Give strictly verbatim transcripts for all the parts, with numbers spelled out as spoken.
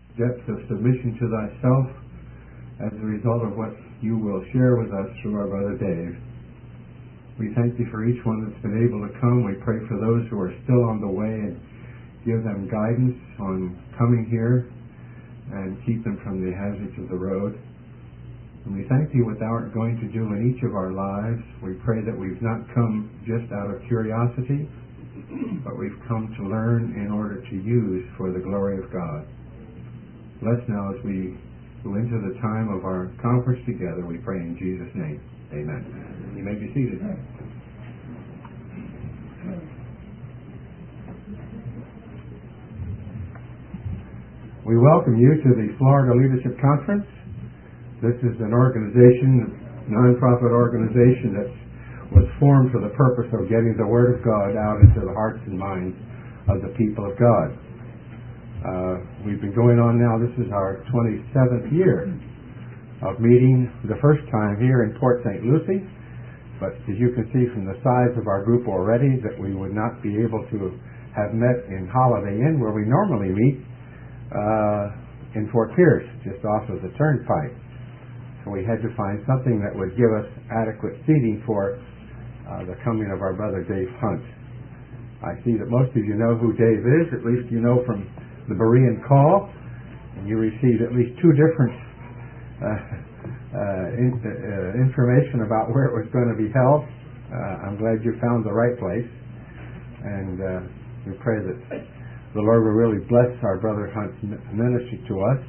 depth of submission to thyself as a result of what you will share with us through our brother Dave. We thank you for each one that's been able to come. We pray for those who are still on the way and give them guidance on coming here and keep them from the hazards of the road. And we thank you what thou art going to do in each of our lives. We pray that we've not come just out of curiosity, but we've come to learn in order to use for the glory of God. Bless now as we go into the time of our conference together, we pray in Jesus' name. Amen. You may be seated. We welcome you to the Florida Leadership Conference. This is an organization, a non-profit organization that was formed for the purpose of getting the Word of God out into the hearts and minds of the people of God. Uh, we've been going on now, this is our twenty-seventh year of meeting, the first time here in Port Saint Lucie, but as you can see from the size of our group already that we would not be able to have met in Holiday Inn where we normally meet uh, in Fort Pierce, just off of the turnpike. So we had to find something that would give us adequate seating for uh, the coming of our brother Dave Hunt. I see that most of you know who Dave is, at least you know from the Berean Call, and you received at least two different uh, uh, in, uh, information about where it was going to be held. Uh, I'm glad you found the right place, and uh, we pray that the Lord will really bless our brother Hunt's ministry to us.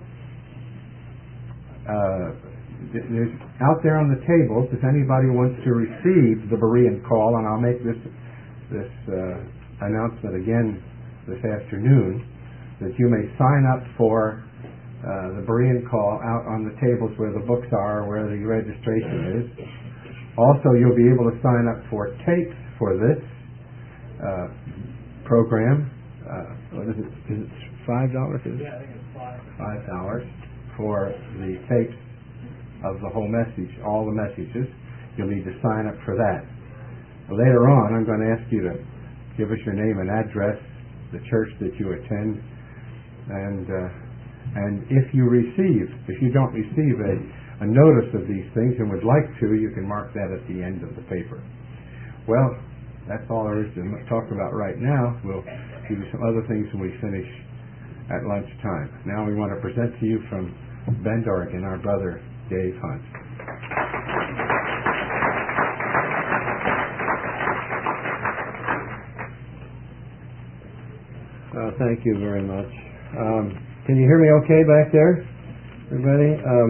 Uh, there's out there on the tables, if anybody wants to receive the Berean Call, and I'll make this this uh, announcement again this afternoon, that you may sign up for uh, the Berean Call out on the tables where the books are, where the registration is. Also, you'll be able to sign up for tapes for this uh, program. Uh, what is it? Is it five dollars? Yeah, I think it's five. Five dollars for the tapes of the whole message, all the messages. You'll need to sign up for that. Later on, I'm going to ask you to give us your name and address, the church that you attend, and uh, and if you receive, if you don't receive a, a notice of these things and would like to, you can mark that at the end of the paper. Well, that's all there is to talk about right now. We'll give you some other things when we finish at lunchtime. Now we want to present to you from Bend, Oregon, our brother Dave Hunt. Uh, thank you very much. Um, can you hear me okay back there, everybody? Um,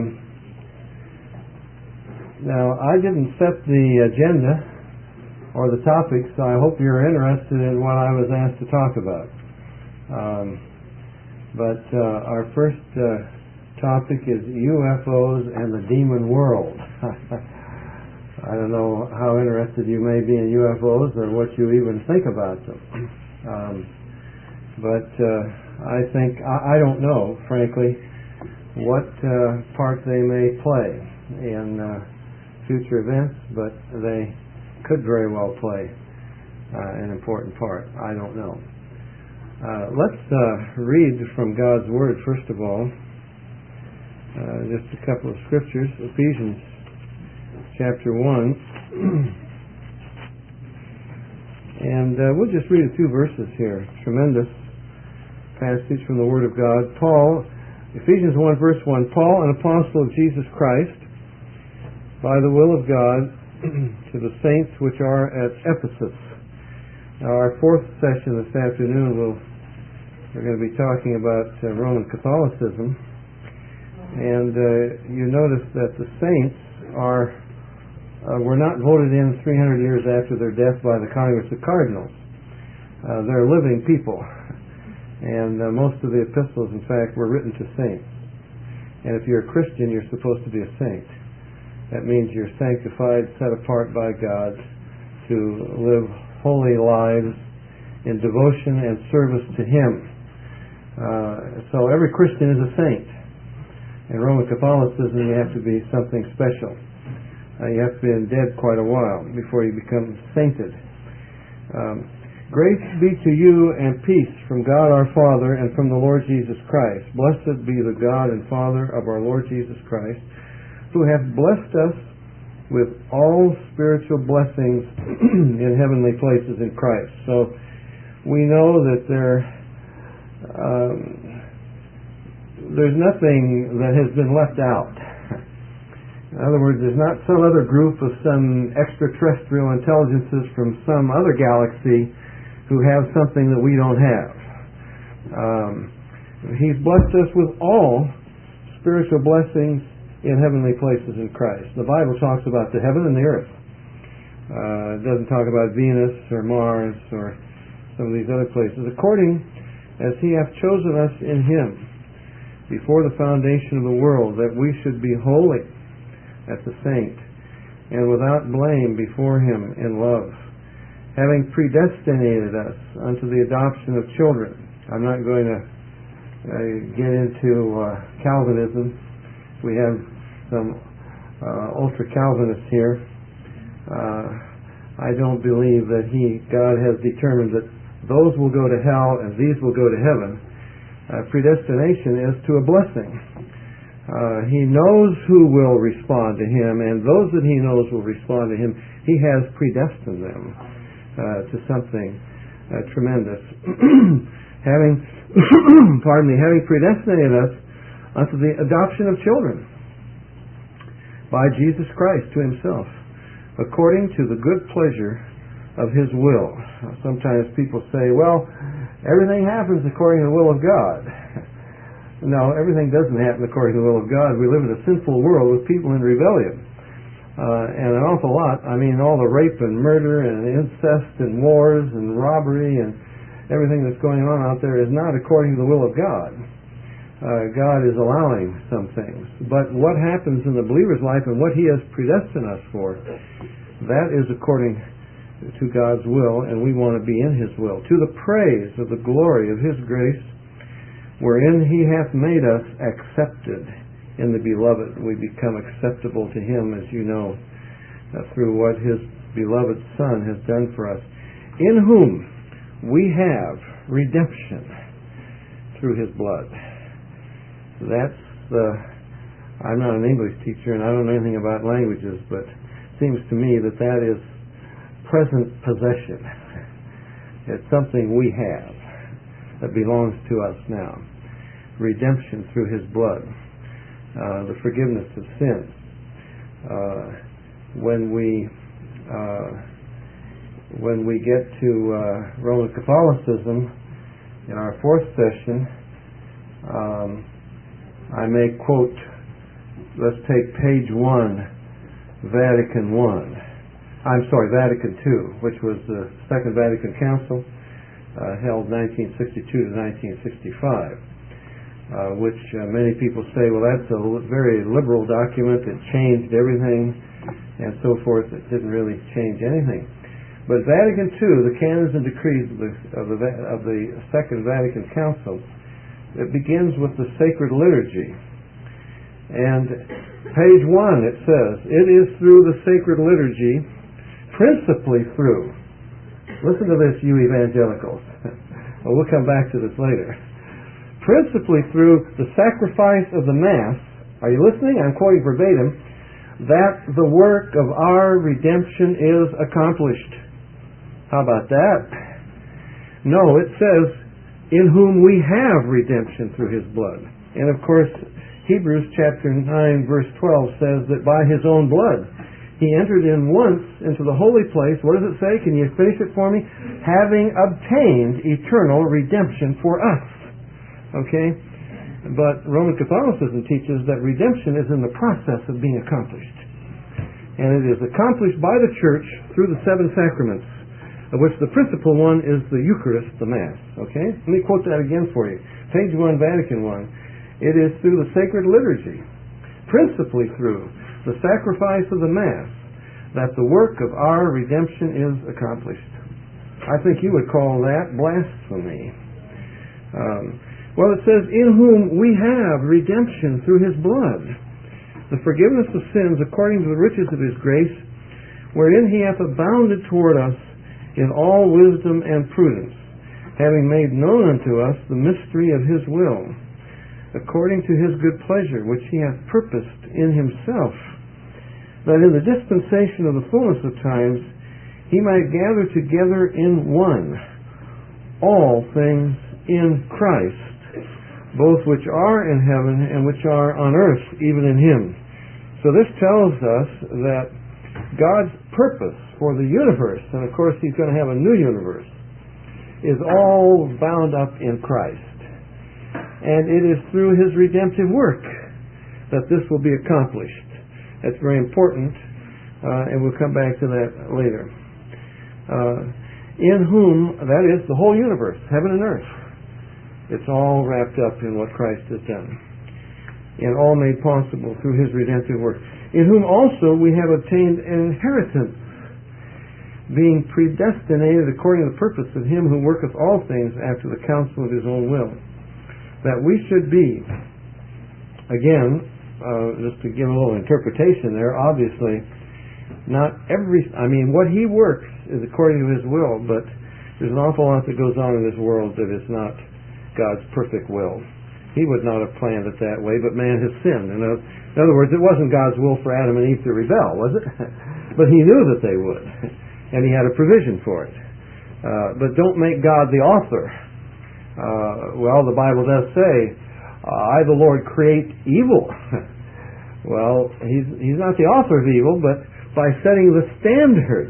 now, I didn't set the agenda or the topics, so I hope you're interested in what I was asked to talk about. Um, but uh, our first uh, topic is U F Os and the demon world. I don't know how interested you may be in U F Os or what you even think about them. Um, But uh, I think, I, I don't know, frankly, what uh, part they may play in uh, future events, but they could very well play uh, an important part. I don't know. Uh, let's uh, read from God's Word, first of all, uh, just a couple of scriptures. Ephesians chapter one. And uh, we'll just read a few verses here. Tremendous passage from the Word of God. Paul, Ephesians one verse one, Paul, an apostle of Jesus Christ, by the will of God, to the saints which are at Ephesus. Now our fourth session this afternoon, we'll, we're going to be talking about uh, Roman Catholicism. And uh, you notice that the saints are uh, were not voted in three hundred years after their death by the Congress of Cardinals. Uh, they're living people. And uh, most of the epistles, in fact, were written to saints. And if you're a Christian, you're supposed to be a saint. That means you're sanctified, set apart by God to live holy lives in devotion and service to Him. Uh, so every Christian is a saint. In Roman Catholicism, you have to be something special. Uh, you have to be dead quite a while before you become sainted. Um, Grace be to you and peace from God our Father and from the Lord Jesus Christ. Blessed be the God and Father of our Lord Jesus Christ, who hath blessed us with all spiritual blessings in heavenly places in Christ. So we know that there, um, there's nothing that has been left out. In other words, there's not some other group of some extraterrestrial intelligences from some other galaxy who have something that we don't have. Um, he's blessed us with all spiritual blessings in heavenly places in Christ. The Bible talks about the heaven and the earth. Uh, it doesn't talk about Venus or Mars or some of these other places. According as he hath chosen us in him before the foundation of the world, that we should be holy as a saint, and without blame before him in love, having predestinated us unto the adoption of children. I'm not going to uh, get into uh, Calvinism. We have some uh, ultra-Calvinists here. Uh, I don't believe that he, God has determined that those will go to hell and these will go to heaven. Uh, predestination is to a blessing. Uh, he knows who will respond to him, and those that he knows will respond to him, he has predestined them uh, to something uh, tremendous. having, pardon me, having predestinated us unto the adoption of children by Jesus Christ to himself, according to the good pleasure of his will. Sometimes people say, well, everything happens according to the will of God. No, everything doesn't happen according to the will of God. We live in a sinful world with people in rebellion. Uh, and an awful lot. I mean, all the rape and murder and incest and wars and robbery and everything that's going on out there is not according to the will of God. Uh, God is allowing some things. But what happens in the believer's life and what he has predestined us for, that is according to God's will, and we want to be in his will. To the praise of the glory of his grace, wherein he hath made us accepted in the beloved. We become acceptable to him, as you know, uh, through what his beloved Son has done for us, in whom we have redemption through his blood. That's the... I'm not an English teacher, and I don't know anything about languages, but it seems to me that that is present possession. It's something we have that belongs to us now. Redemption through his blood. Uh, the forgiveness of sins. Uh, when we uh, when we get to uh, Roman Catholicism in our fourth session, um, I may quote, let's take page one, Vatican One. I'm sorry, Vatican Two, which was the Second Vatican Council, uh, held nineteen sixty-two to nineteen sixty-five, uh, which uh, many people say, well, that's a l- very liberal document. It changed everything, and so forth. It didn't really change anything. But Vatican Two, the canons and decrees of the of the, of the Second Vatican Council, it begins with the sacred liturgy. And page one, it says, it is through the sacred liturgy, principally through, listen to this, you evangelicals. Well, we'll come back to this later. Principally through the sacrifice of the Mass, are you listening? I'm quoting verbatim, that the work of our redemption is accomplished. How about that? No, it says, in whom we have redemption through his blood. And of course, Hebrews chapter nine verse twelve says that by his own blood he entered in once into the holy place. What does it say? Can you finish it for me? Having obtained eternal redemption for us. Okay? But Roman Catholicism teaches that redemption is in the process of being accomplished. And it is accomplished by the church through the seven sacraments, of which the principal one is the Eucharist, the Mass. Okay? Let me quote that again for you. Page one, Vatican One. It is through the sacred liturgy, principally through the sacrifice of the Mass, that the work of our redemption is accomplished. I think you would call that blasphemy. Um, well, it says, in whom we have redemption through his blood, the forgiveness of sins according to the riches of his grace, wherein he hath abounded toward us in all wisdom and prudence, having made known unto us the mystery of his will, according to his good pleasure, which he hath purposed in himself, that in the dispensation of the fullness of times he might gather together in one all things in Christ, both which are in heaven and which are on earth, even in him. So this tells us that God's purpose for the universe, and of course he's going to have a new universe, is all bound up in Christ. And it is through his redemptive work that this will be accomplished. That's very important, uh, and we'll come back to that later. Uh, in whom, that is, the whole universe, heaven and earth, it's all wrapped up in what Christ has done, and all made possible through his redemptive work. In whom also we have obtained an inheritance, being predestinated according to the purpose of him who worketh all things after the counsel of his own will, that we should be, again, uh, just to give a little interpretation there, obviously, not every, I mean, what he works is according to his will, but there's an awful lot that goes on in this world that is not God's perfect will. He would not have planned it that way, but man has sinned. In other words, it wasn't God's will for Adam and Eve to rebel, was it? But he knew that they would, and he had a provision for it. Uh, but don't make God the author. Uh, well, the Bible does say, I, the Lord, create evil. Well, he's, he's not the author of evil, but by setting the standard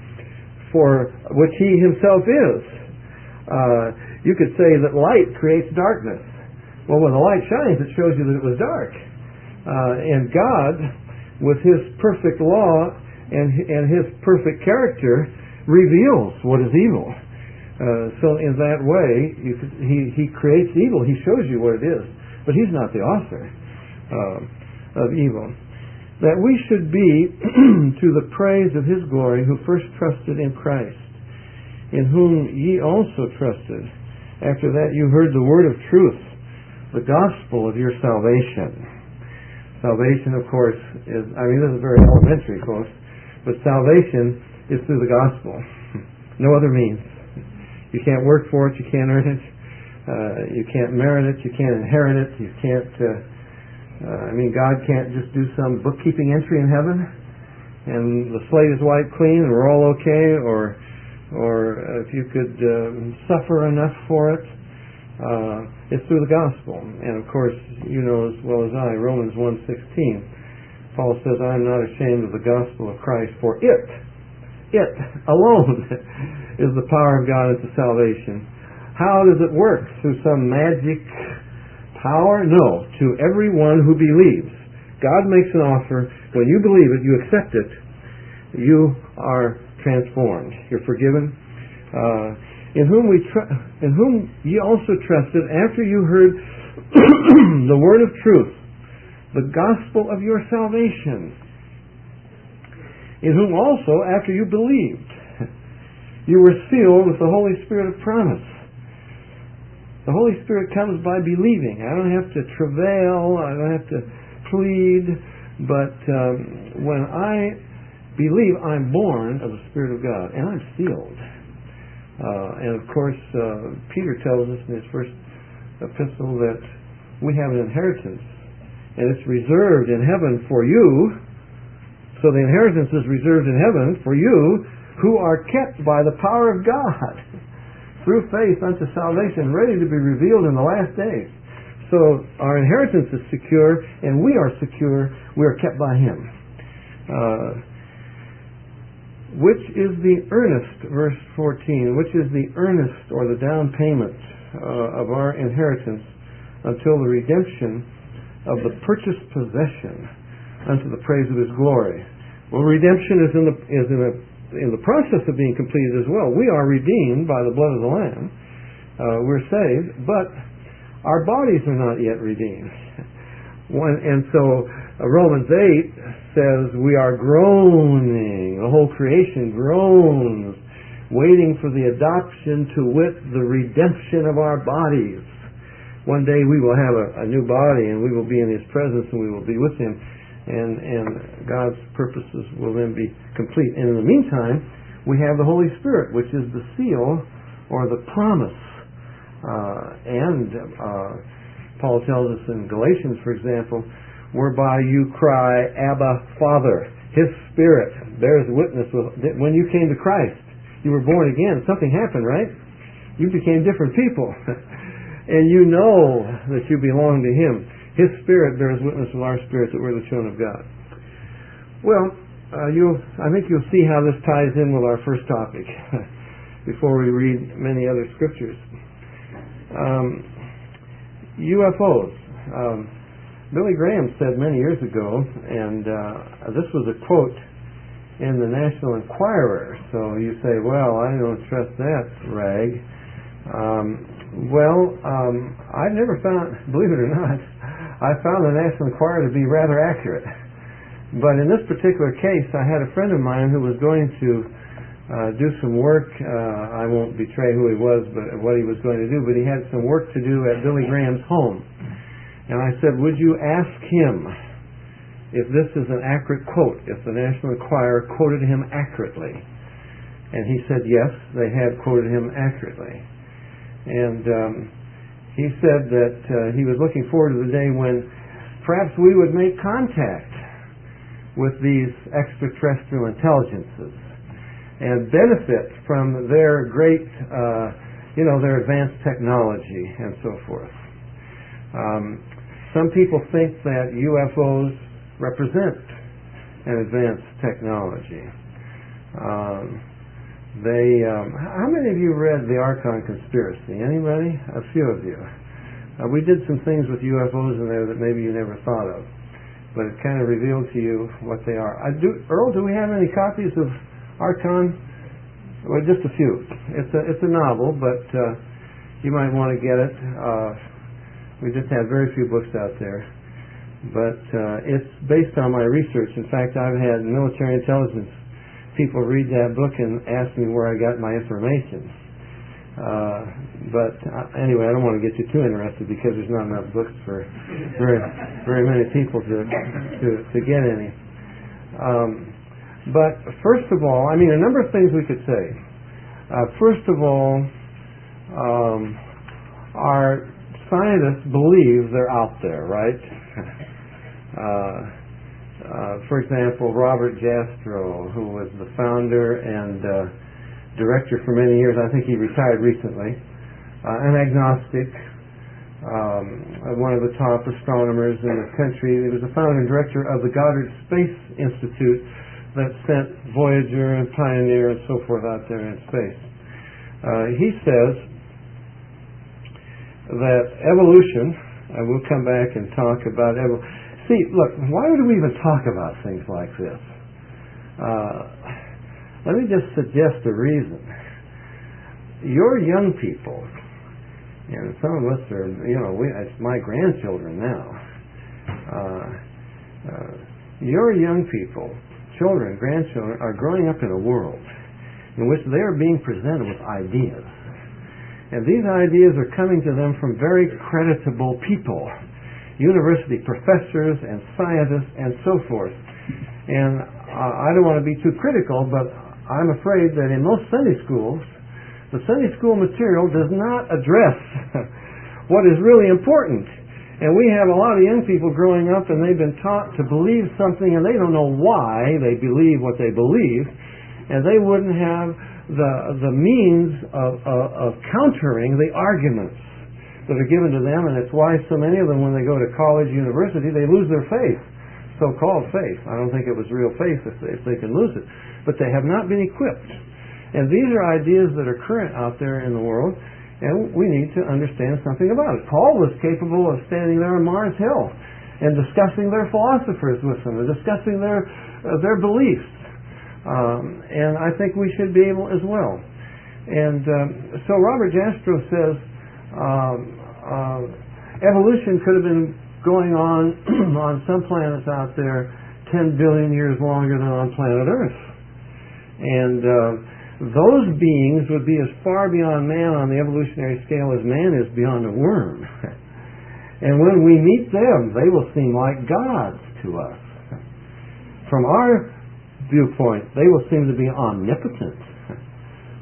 for which he himself is. Uh, you could say that light creates darkness. Well, when the light shines, it shows you that it was dark. Uh, and God, with his perfect law and, and his perfect character, reveals what is evil. Uh, so in that way, you could, he, he creates evil. He shows you what it is. But he's not the author uh, of evil. That we should be to the praise of his glory, who first trusted in Christ, in whom ye also trusted, after that you heard the word of truth, the gospel of your salvation. Salvation, of course, is, I mean, this is very elementary, folks, but salvation is through the gospel. No other means. You can't work for it, you can't earn it. Uh, you can't merit it, you can't inherit it, you can't, uh, uh, I mean, God can't just do some bookkeeping entry in heaven and the slate is wiped clean and we're all okay, or or if you could uh, suffer enough for it. Uh, it's through the gospel. And of course, you know as well as I, Romans one sixteen, Paul says, I am not ashamed of the gospel of Christ, for it, it alone is the power of God unto salvation. How does it work? Through some magic power? No. To everyone who believes. God makes an offer. When you believe it, you accept it, you are transformed. You're forgiven. Uh, in whom we tr- in whom ye also trusted after you heard the word of truth, the gospel of your salvation. In whom also, after you believed, you were sealed with the Holy Spirit of promise. The Holy Spirit comes by believing. I don't have to travail, I don't have to plead, but um, when I believe, I'm born of the Spirit of God, and I'm sealed. Uh, and of course, uh, Peter tells us in his first epistle that we have an inheritance, and it's reserved in heaven for you. So the inheritance is reserved in heaven for you, who are kept by the power of God through faith unto salvation, ready to be revealed in the last days. So our inheritance is secure, and we are secure. We are kept by him. Uh, which is the earnest, verse fourteen, which is the earnest or the down payment uh, of our inheritance until the redemption of the purchased possession unto the praise of his glory. Well, redemption is in the is in a in the process of being completed as well. We are redeemed by the blood of the Lamb. Uh, we're saved, but our bodies are not yet redeemed. One, and so uh, Romans eight says we are groaning, the whole creation groans, waiting for the adoption, to wit, the redemption of our bodies. One day we will have a, a new body, and we will be in his presence, and we will be with him. And, and God's purposes will then be complete. And in the meantime, we have the Holy Spirit, which is the seal or the promise. Uh, and uh, Paul tells us in Galatians, for example, whereby you cry, Abba, Father. His Spirit bears witness with, that when you came to Christ, you were born again. Something happened, right? You became different people. And you know that you belong to Him. His Spirit bears witness with our spirit that we're the children of God. Well, uh, you, I think you'll see how this ties in with our first topic before we read many other scriptures. Um, U F Os. Um, Billy Graham said many years ago, and uh, this was a quote in the National Enquirer. So you say, well, I don't trust that rag. Um, well, um, I've never found, believe it or not, I found the National Enquirer to be rather accurate. But in this particular case, I had a friend of mine who was going to uh, do some work. Uh, I won't betray who he was, but what he was going to do. But he had some work to do at Billy Graham's home. And I said, would you ask him if this is an accurate quote, if the National Enquirer quoted him accurately? And he said, yes, they had quoted him accurately. And um, he said that uh, he was looking forward to the day when perhaps we would make contact with these extraterrestrial intelligences and benefit from their great, uh, you know, their advanced technology and so forth. Um, some people think that U F Os represent an advanced technology. Um, they, um, how many of you read The Archon Conspiracy? Anybody? A few of you. Uh, we did some things with U F Os in there that maybe you never thought of, but it kind of revealed to you what they are. I do, Earl, do we have any copies of Archon? Well, just a few. It's a it's a novel, but uh, you might want to get it. Uh, we just have very few books out there, but uh, it's based on my research. In fact, I've had military intelligence people read that book and ask me where I got my information. Uh, but uh, anyway, I don't want to get you too interested because there's not enough books for very very many people to to, to get any. Um, but first of all, I mean, a number of things we could say. Uh, first of all, um, our scientists believe they're out there, right? uh, uh, for example, Robert Jastrow, who was the founder and uh, director for many years, I think he retired recently, uh, an agnostic, um, one of the top astronomers in the country. He was the founder and director of the Goddard Space Institute that sent Voyager and Pioneer and so forth out there in space. Uh, he says that evolution, and we'll come back and talk about evolution. See, look, why would we even talk about things like this? Uh, let me just suggest a reason. Your young people, and some of us are, you know, we, it's my grandchildren now. Uh, uh, your young people, children, grandchildren, are growing up in a world in which they are being presented with ideas. And these ideas are coming to them from very creditable people, university professors and scientists and so forth. And uh, I don't want to be too critical, but I'm afraid that in most Sunday schools, the Sunday school material does not address what is really important. And we have a lot of young people growing up and they've been taught to believe something and they don't know why they believe what they believe, and they wouldn't have the the means of, of, of countering the arguments that are given to them, and it's why so many of them, when they go to college, university, they lose their faith, so-called faith. I don't think it was real faith if they, if they can lose it, but they have not been equipped. And these are ideas that are current out there in the world, and we need to understand something about it. Paul was capable of standing there on Mars Hill and discussing their philosophers with them, and discussing their uh, their beliefs. Um, and I think we should be able as well. And um, so Robert Jastrow says um, uh, evolution could have been going on on some planets out there ten billion years longer than on planet Earth. And uh, those beings would be as far beyond man on the evolutionary scale as man is beyond a worm. And when we meet them, they will seem like gods to us. From our viewpoint, they will seem to be omnipotent.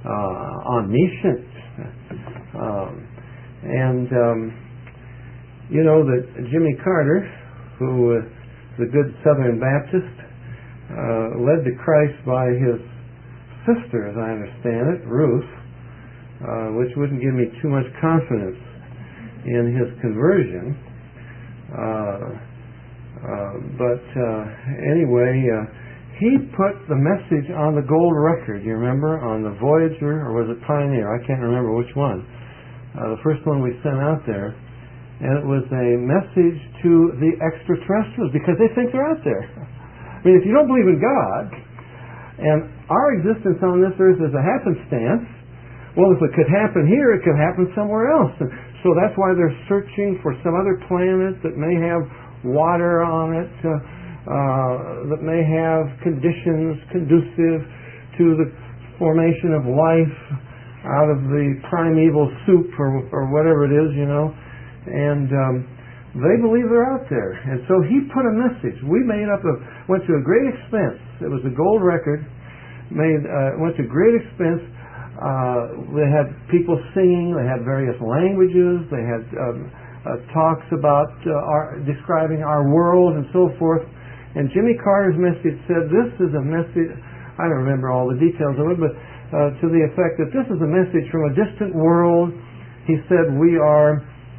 uh, omniscient. Um, and, um, you know that Jimmy Carter, who was the good Southern Baptist, uh, led to Christ by his sister, as I understand it, Ruth, uh, which wouldn't give me too much confidence in his conversion. Uh, uh, but uh, anyway, uh, he put the message on the gold record, you remember, on the Voyager, or was it Pioneer? I can't remember which one. Uh, the first one we sent out there. And it was a message to the extraterrestrials, because they think they're out there. I mean, if you don't believe in God, and our existence on this earth is a happenstance, well, if it could happen here, it could happen somewhere else. And so that's why they're searching for some other planet that may have water on it, uh, uh, that may have conditions conducive to the formation of life out of the primeval soup or, or whatever it is, you know. And um, they believe they're out there. And so he put a message. We made up a, went to a great expense. It was a gold record. Made uh, went to great expense. Uh, they had people singing. They had various languages. They had um, uh, talks about uh, our, describing our world and so forth. And Jimmy Carter's message said, "This is a message." I don't remember all the details of it, but uh, to the effect that this is a message from a distant world. He said, "We are,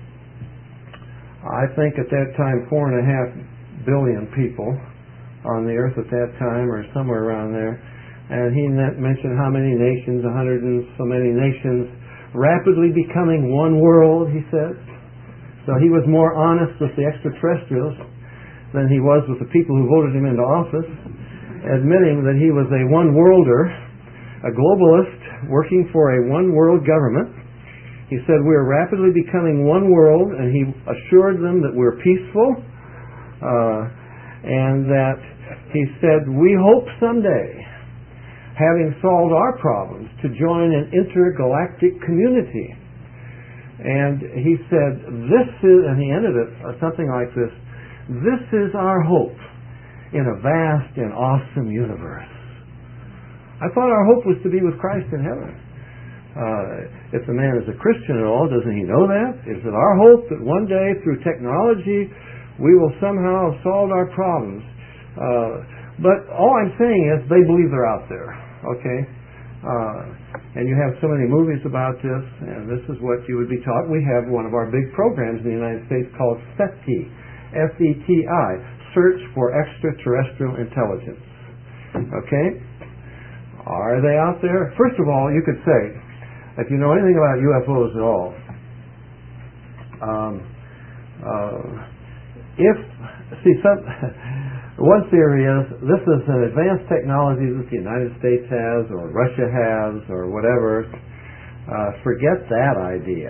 I think at that time, four and a half billion people on the earth at that time, or somewhere around there." And he mentioned how many nations, a hundred and so many nations, rapidly becoming one world, he said. So he was more honest with the extraterrestrials than he was with the people who voted him into office, admitting that he was a one-worlder, a globalist working for a one-world government. He said, "We're rapidly becoming one world," and he assured them that we're peaceful, uh, and that he said, "We hope someday, having solved our problems, to join an intergalactic community." And he said, "This is," and he ended it something like this, "This is our hope in a vast and awesome universe." I thought our hope was to be with Christ in heaven. Uh, if the man is a Christian at all, doesn't he know that? Is it our hope that one day, through technology, we will somehow have solved our problems? Uh, but all I'm saying is they believe they're out there. Okay? Uh, and you have so many movies about this, and this is what you would be taught. We have one of our big programs in the United States called SETI, S E T I, Search for Extraterrestrial Intelligence. Okay? Are they out there? First of all, you could say, if you know anything about U F Os at all, um, uh, if, see, some... One theory is this is an advanced technology that the United States has, or Russia has, or whatever. Uh, forget that idea.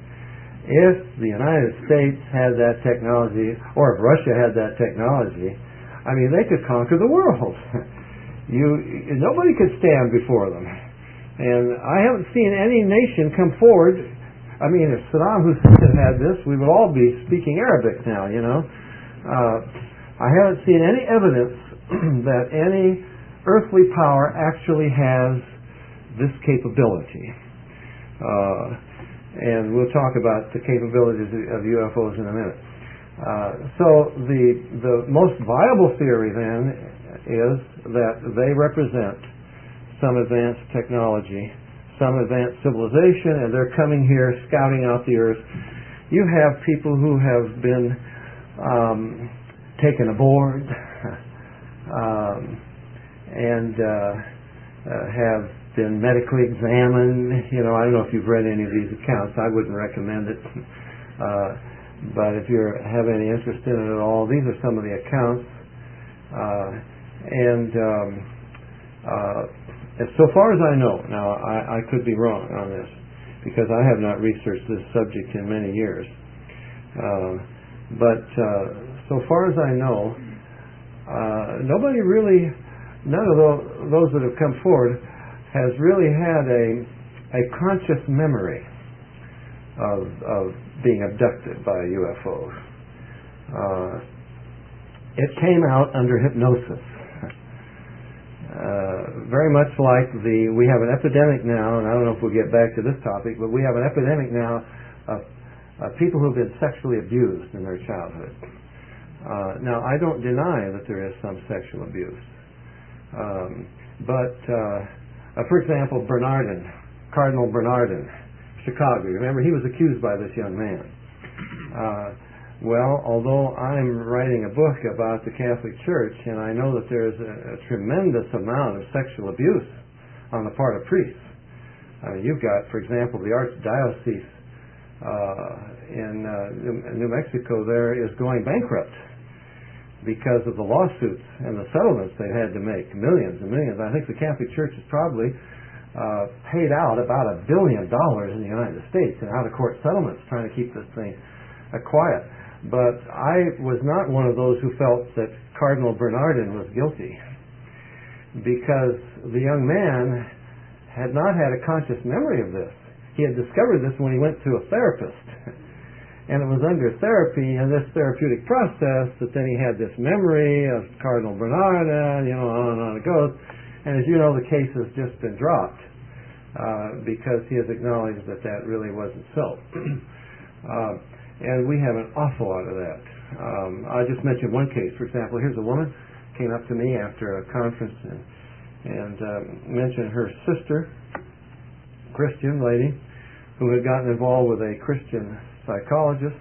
If the United States had that technology, or if Russia had that technology, I mean, they could conquer the world. you, nobody could stand before them. And I haven't seen any nation come forward. I mean, if Saddam Hussein had this, we would all be speaking Arabic now, you know. Uh, I haven't seen any evidence that any earthly power actually has this capability. Uh, and we'll talk about the capabilities of U F Os in a minute. Uh, so the, the most viable theory then is that they represent some advanced technology, some advanced civilization, and they're coming here scouting out the earth. You have people who have been um, taken aboard um, and uh, uh, have been medically examined. You know, I don't know if you've read any of these accounts. I wouldn't recommend it. Uh, but if you have any interest in it at all, these are some of the accounts. Uh, and um, uh, as so far as I know, now I, I could be wrong on this because I have not researched this subject in many years. Uh, but uh, so far as I know, uh, nobody really, none of those, those that have come forward has really had a, a conscious memory of, of being abducted by U F Os. Uh, it came out under hypnosis. Uh, very much like the, we have an epidemic now, and I don't know if we'll get back to this topic, but we have an epidemic now of uh, people who have been sexually abused in their childhood. Uh, now, I don't deny that there is some sexual abuse. Um, but, uh, uh, for example, Bernardin, Cardinal Bernardin, Chicago, remember he was accused by this young man. Uh, Well, although I'm writing a book about the Catholic Church, and I know that there's a, a tremendous amount of sexual abuse on the part of priests. I mean, you've got, for example, the Archdiocese uh, in uh, New Mexico there is going bankrupt because of the lawsuits and the settlements they've had to make, millions and millions. I think the Catholic Church has probably uh, paid out about a billion dollars in the United States in out-of-court settlements trying to keep this thing uh, quiet. But I was not one of those who felt that Cardinal Bernardin was guilty, because the young man had not had a conscious memory of this. He had discovered this when he went to a therapist. And it was under therapy and this therapeutic process that then he had this memory of Cardinal Bernardin, you know, on and on it goes. And as you know, the case has just been dropped uh, because he has acknowledged that that really wasn't so. uh, And we have an awful lot of that. Um, I just mentioned one case. For example, here's a woman came up to me after a conference and, and um, mentioned her sister, Christian lady, who had gotten involved with a Christian psychologist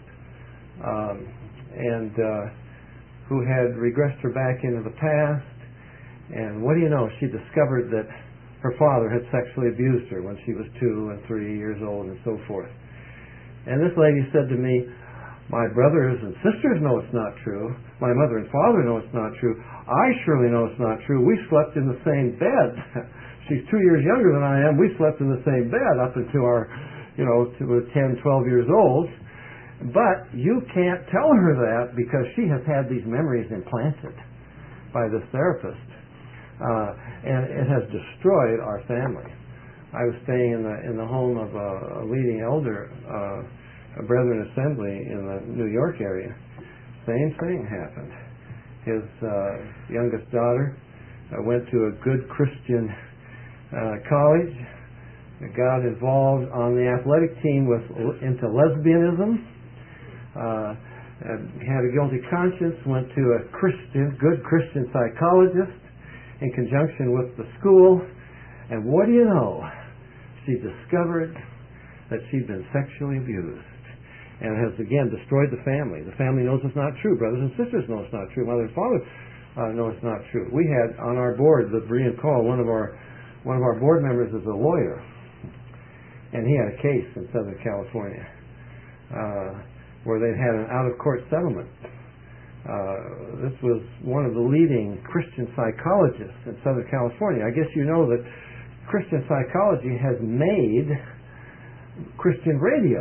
um, and uh, who had regressed her back into the past. And what do you know? She discovered that her father had sexually abused her when she was two and three years old and so forth. And this lady said to me, my brothers and sisters know it's not true. My mother and father know it's not true. I surely know it's not true. We slept in the same bed. She's two years younger than I am. We slept in the same bed up until our, you know, to ten, twelve years old. But you can't tell her that because she has had these memories implanted by this therapist. Uh, and it has destroyed our family. I was staying in the in the home of a, a leading elder, uh, a Brethren Assembly in the New York area. Same thing happened. His uh, youngest daughter uh, went to a good Christian uh, college, got involved on the athletic team with into lesbianism, uh, had a guilty conscience, went to a Christian, good Christian psychologist in conjunction with the school, and what do you know? She discovered that she'd been sexually abused and has again destroyed the family. The family knows it's not true. Brothers and sisters know it's not true. Mother and father uh, know it's not true. We had on our board, the Berean Call, one of our one of our board members is a lawyer, and he had a case in Southern California uh, where they'd had an out-of-court settlement. Uh, this was one of the leading Christian psychologists in Southern California. I guess you know that Christian psychology has made Christian radio.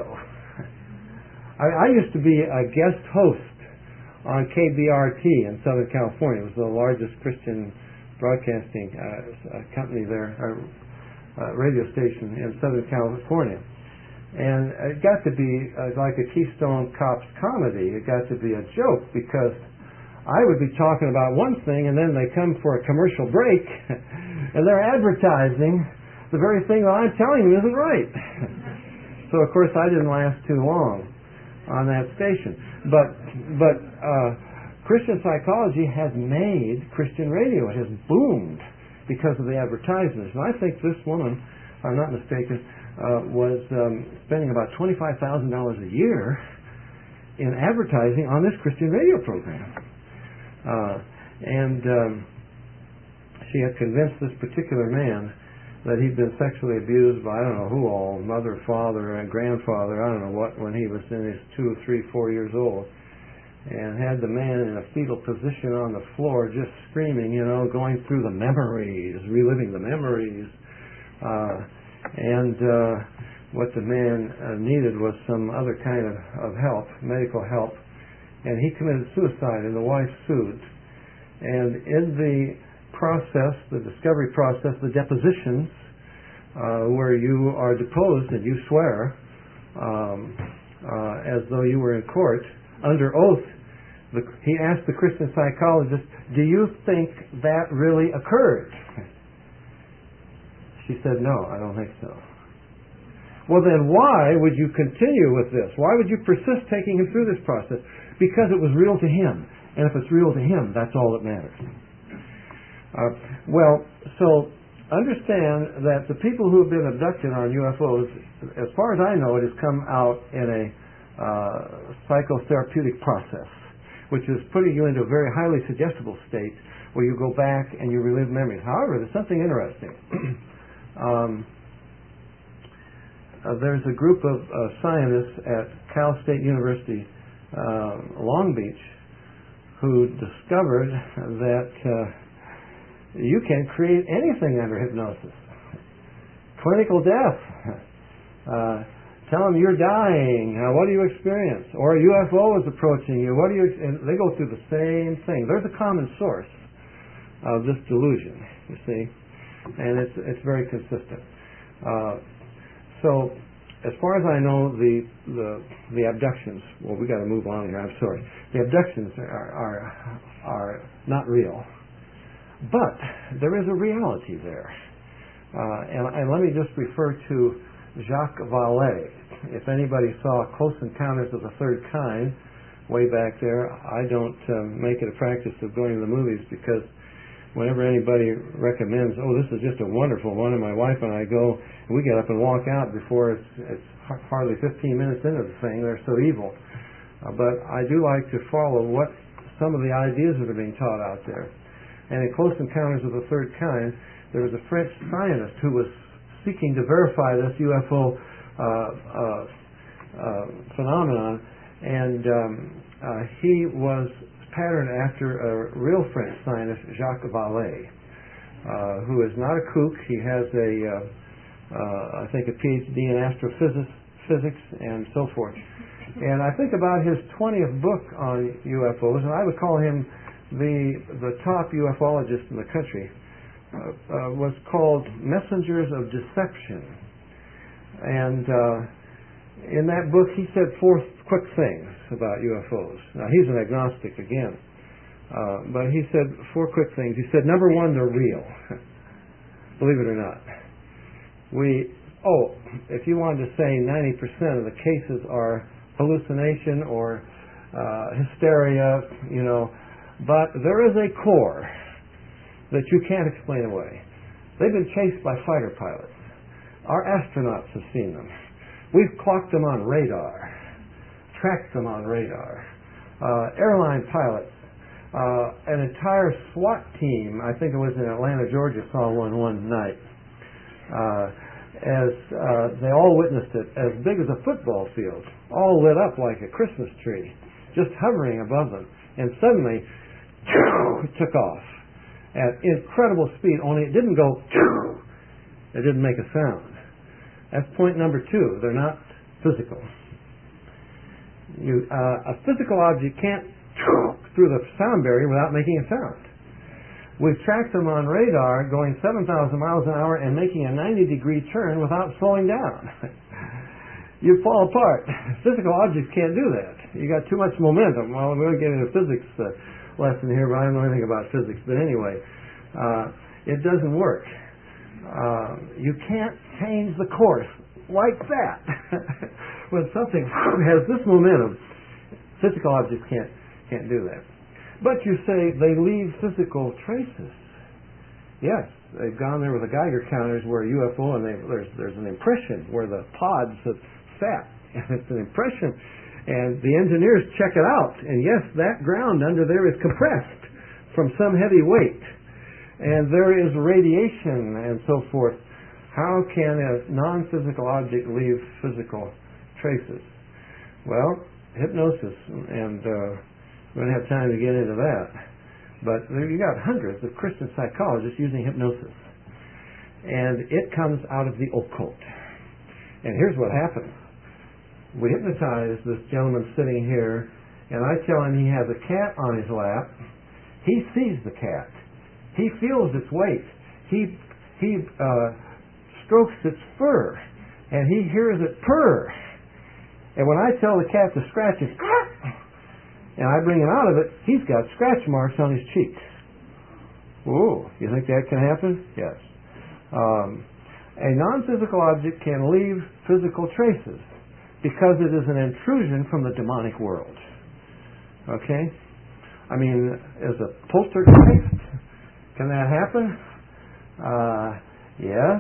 I, I used to be a guest host on K B R T in Southern California. It was the largest Christian broadcasting uh, company there, or uh, radio station in Southern California. And it got to be uh, like a Keystone Cops comedy. It got to be a joke because I would be talking about one thing and then they come for a commercial break and they're advertising the very thing that I'm telling you isn't right. So of course I didn't last too long on that station. But but uh, Christian psychology has made Christian radio. It has boomed because of the advertisements. And I think this woman, if I'm not mistaken, uh, was um, spending about twenty-five thousand dollars a year in advertising on this Christian radio program. Uh, and um, she had convinced this particular man that he'd been sexually abused by I don't know who all, mother, father, and grandfather, I don't know what, when he was in his two, three, four years old, and had the man in a fetal position on the floor just screaming, you know, going through the memories, reliving the memories. Uh, and uh, what the man uh, needed was some other kind of, of help, medical help. And he committed suicide, and the wife sued. And in the process, the discovery process, the depositions, uh, where you are deposed and you swear, um, uh, as though you were in court, under oath, the, he asked the Christian psychologist, "Do you think that really occurred?" She said, "No, I don't think so." Well, then why would you continue with this? Why would you persist taking him through this process? Because it was real to him. And if it's real to him, that's all that matters. Uh, well, so understand that the people who have been abducted on U F Os, as far as I know, it has come out in a uh, psychotherapeutic process, which is putting you into a very highly suggestible state where you go back and you relive memories. However, there's something interesting. um, Uh, there's a group of uh, scientists at Cal State University, uh, Long Beach, who discovered that uh, you can create anything under hypnosis. Clinical death. Uh, tell them you're dying. Uh, what do you experience? Or a U F O is approaching you. What do you? And they go through the same thing. There's a common source of this delusion, you see, and it's it's very consistent. Uh, So, as far as I know, the the, the abductions. Well, we got to move on here. I'm sorry. The abductions are, are are not real, but there is a reality there. Uh, and, and let me just refer to Jacques Vallée. If anybody saw Close Encounters of the Third Kind way back there, I don't um, make it a practice of going to the movies because whenever anybody recommends, oh, this is just a wonderful one, and my wife and I go, and we get up and walk out before it's, it's hardly fifteen minutes into the thing. They're so evil. Uh, but I do like to follow what some of the ideas that are being taught out there. And in Close Encounters of the Third Kind, there was a French scientist who was seeking to verify this U F O uh, uh, uh, phenomenon, and um, uh, he was patterned after a real French scientist, Jacques Vallée, uh, who is not a kook. He has a, uh, uh, I think, a P H D in astrophysics physics and so forth. And I think about his twentieth book on U F Os, and I would call him the the top UFologist in the country, uh, uh, was called Messengers of Deception. And uh, in that book, he said four quick things about U F Os. Now, he's an agnostic again, uh, but he said four quick things. He said, number one, they're real. Believe it or not. We, oh, if you wanted to say ninety percent of the cases are hallucination or uh, hysteria, you know, but there is a core that you can't explain away. They've been chased by fighter pilots. Our astronauts have seen them. We've clocked them on radar, tracked them on radar. Uh, airline pilots, uh, an entire SWAT team, I think it was in Atlanta, Georgia, saw one one night. Uh, as uh, they all witnessed it, as big as a football field, all lit up like a Christmas tree, just hovering above them. And suddenly, it took off at incredible speed, only it didn't go, it didn't make a sound. That's point number two. They're not physical. You, uh, a physical object can't through the sound barrier without making a sound. We've tracked them on radar going seven thousand miles an hour and making a ninety degree turn without slowing down. You fall apart. Physical objects can't do that. You got too much momentum. Well, we're getting a physics uh, lesson here, but I don't know anything about physics. But anyway, uh, it doesn't work. Uh, you can't change the course like that. When something has this momentum, physical objects can't can't do that. But you say they leave physical traces. Yes, they've gone there with the Geiger counters where a U F O, and there's there's an impression where the pods have sat, and it's an impression, and the engineers check it out, and yes, that ground under there is compressed from some heavy weight, and there is radiation and so forth. How can a non-physical object leave physical traces? Well, hypnosis, and uh, we don't have time to get into that. But there you got hundreds of Christian psychologists using hypnosis. And it comes out of the occult. And here's what happens. We hypnotize this gentleman sitting here, and I tell him he has a cat on his lap. He sees the cat. He feels its weight. He, he uh, strokes its fur. And he hears it purr. And when I tell the cat to scratch it, and I bring him out of it, he's got scratch marks on his cheeks. Ooh, you think that can happen? Yes. Um, a non-physical object can leave physical traces because it is an intrusion from the demonic world. Okay? I mean, is a poltergeist, can that happen? Uh, yes.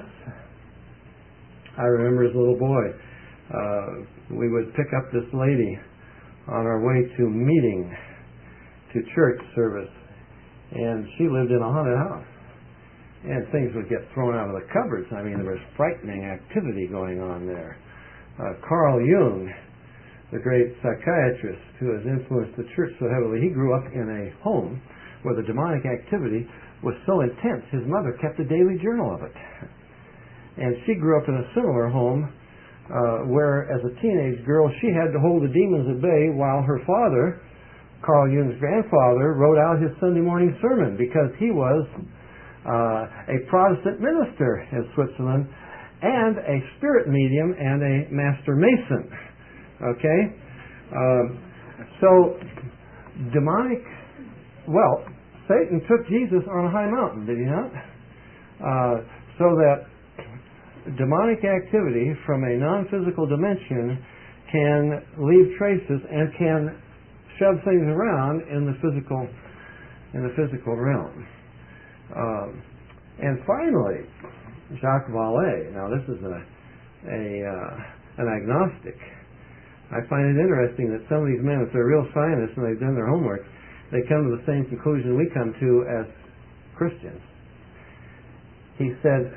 I remember as a little boy, uh, we would pick up this lady on our way to meeting, to church service, and she lived in a haunted house. And things would get thrown out of the cupboards. I mean, there was frightening activity going on there. Uh, Carl Jung, the great psychiatrist who has influenced the church so heavily, he grew up in a home where the demonic activity was so intense, his mother kept a daily journal of it. And she grew up in a similar home uh, where, as a teenage girl, she had to hold the demons at bay while her father, Carl Jung's grandfather, wrote out his Sunday morning sermon because he was uh, a Protestant minister in Switzerland and a spirit medium and a master mason. Okay? Um, so, demonic, well, Satan took Jesus on a high mountain, did he not? Uh, so that demonic activity from a non-physical dimension can leave traces and can shove things around in the physical in the physical realm. Um, and finally, Jacques Vallée. Now, this is a, a uh, an agnostic. I find it interesting that some of these men, if they're real scientists and they've done their homework, they come to the same conclusion we come to as Christians. He said,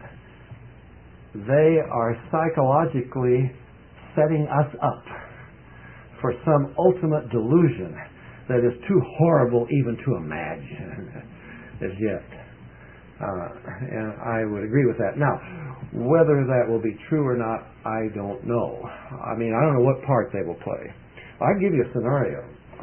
they are psychologically setting us up for some ultimate delusion that is too horrible even to imagine as yet. Uh, and I would agree with that. Now, whether that will be true or not, I don't know. I mean, I don't know what part they will play. I'll give you a scenario.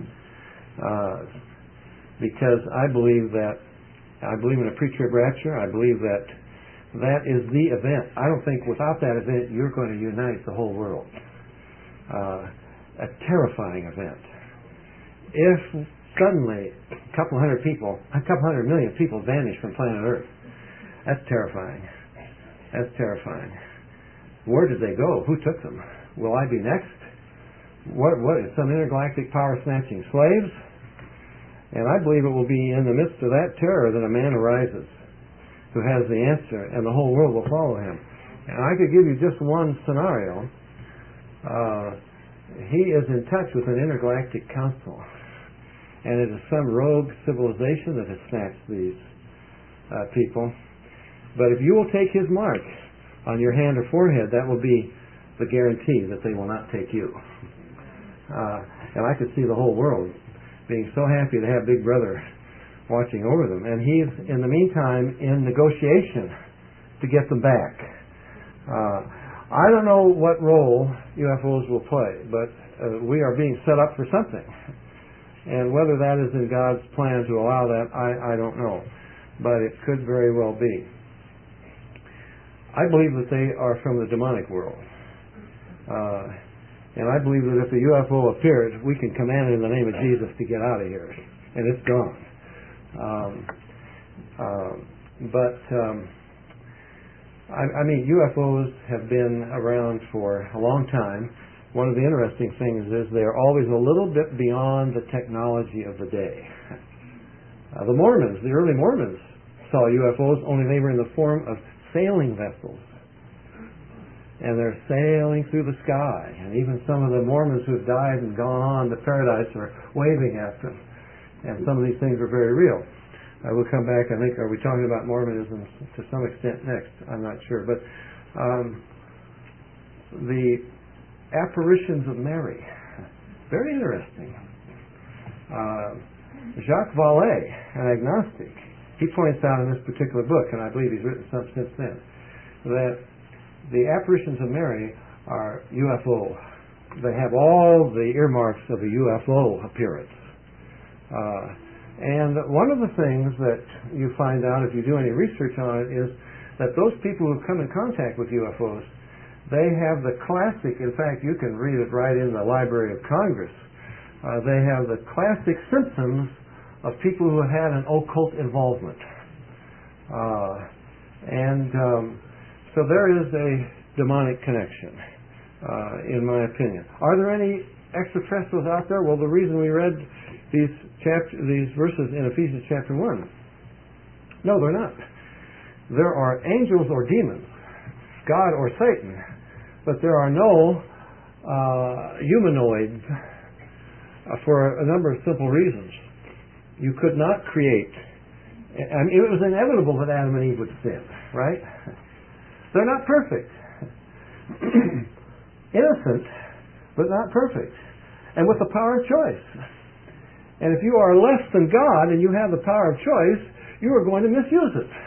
Uh, because I believe that, I believe in a pre-trib rapture. I believe that that is the event. I don't think without that event you're going to unite the whole world. Uh, a terrifying event. If suddenly a couple hundred people, a couple hundred million people vanish from planet Earth, that's terrifying. That's terrifying. Where did they go? Who took them? Will I be next? What? What? Some intergalactic power-snatching slaves? And I believe it will be in the midst of that terror that a man arises who has the answer, and the whole world will follow him. And I could give you just one scenario. Uh, he is in touch with an intergalactic council, and it is some rogue civilization that has snatched these uh, people. But if you will take his mark on your hand or forehead, that will be the guarantee that they will not take you. Uh, and I could see the whole world being so happy to have Big Brother watching over them. And he's, in the meantime, in negotiation to get them back. Uh, I don't know what role U F Os will play, but uh, we are being set up for something. And whether that is in God's plan to allow that, I, I don't know. But it could very well be. I believe that they are from the demonic world. Uh, and I believe that if a U F O appears, we can command it in the name of Jesus to get out of here. And it's gone. Um, uh, but, um, I, I mean, U F Os have been around for a long time. One of the interesting things is they're always a little bit beyond the technology of the day. Uh, the Mormons, the early Mormons, saw U F Os, only they were in the form of sailing vessels. And they're sailing through the sky. And even some of the Mormons who have died and gone on to paradise are waving at them. And some of these things are very real. Uh, we'll come back, I think, are we talking about Mormonism to some extent next? I'm not sure. But um, the apparitions of Mary, very interesting. Uh, Jacques Vallée, an agnostic, he points out in this particular book, and I believe he's written some since then, that the apparitions of Mary are U F O. They have all the earmarks of a U F O appearance. Uh, and one of the things that you find out if you do any research on it is that those people who come in contact with U F Os, they have the classic, in fact, you can read it right in the Library of Congress, Uh, they have the classic symptoms of people who have had an occult involvement. Uh, and um, so there is a demonic connection, uh, in my opinion. Are there any extraterrestrials out there? Well, the reason we read these chapter, these verses in Ephesians chapter one, no, they're not. There are angels or demons, God or Satan, but there are no uh, humanoids uh, for a number of simple reasons. You could not create. I mean, it was inevitable that Adam and Eve would sin, right? They're not perfect. Innocent, but not perfect. And with the power of choice. And if you are less than God and you have the power of choice, you are going to misuse it.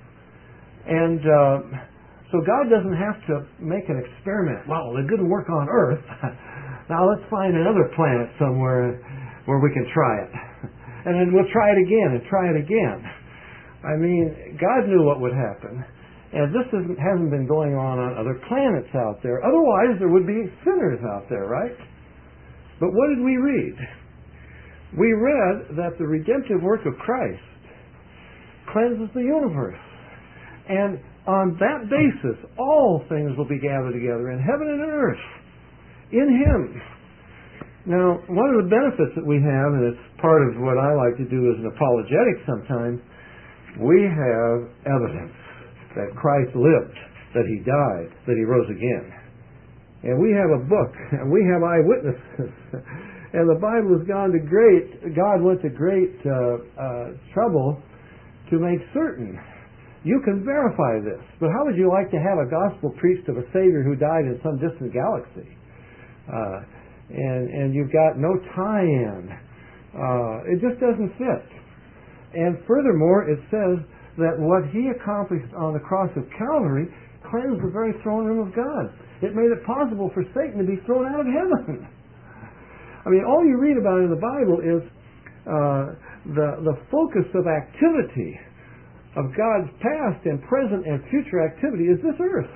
And uh, so God doesn't have to make an experiment. Well, it didn't work on Earth. Now let's find another planet somewhere where we can try it. And then we'll try it again and try it again. I mean, God knew what would happen. And this isn't, hasn't been going on on other planets out there. Otherwise, there would be sinners out there, right? But what did we read? We read that the redemptive work of Christ cleanses the universe. And on that basis, all things will be gathered together in heaven and on earth, in Him. Now, one of the benefits that we have, and it's part of what I like to do as an apologetic sometimes, we have evidence that Christ lived, that He died, that He rose again. And we have a book, and we have eyewitnesses. And the Bible has gone to great, God went to great uh, uh, trouble to make certain. You can verify this, but how would you like to have a gospel preached of a Savior who died in some distant galaxy? Uh, and, and you've got no tie-in. Uh, it just doesn't fit. And furthermore, it says that what He accomplished on the cross of Calvary cleansed the very throne room of God. It made it possible for Satan to be thrown out of heaven. I mean, all you read about in the Bible is uh, the, the focus of activity of God's past and present and future activity is this earth.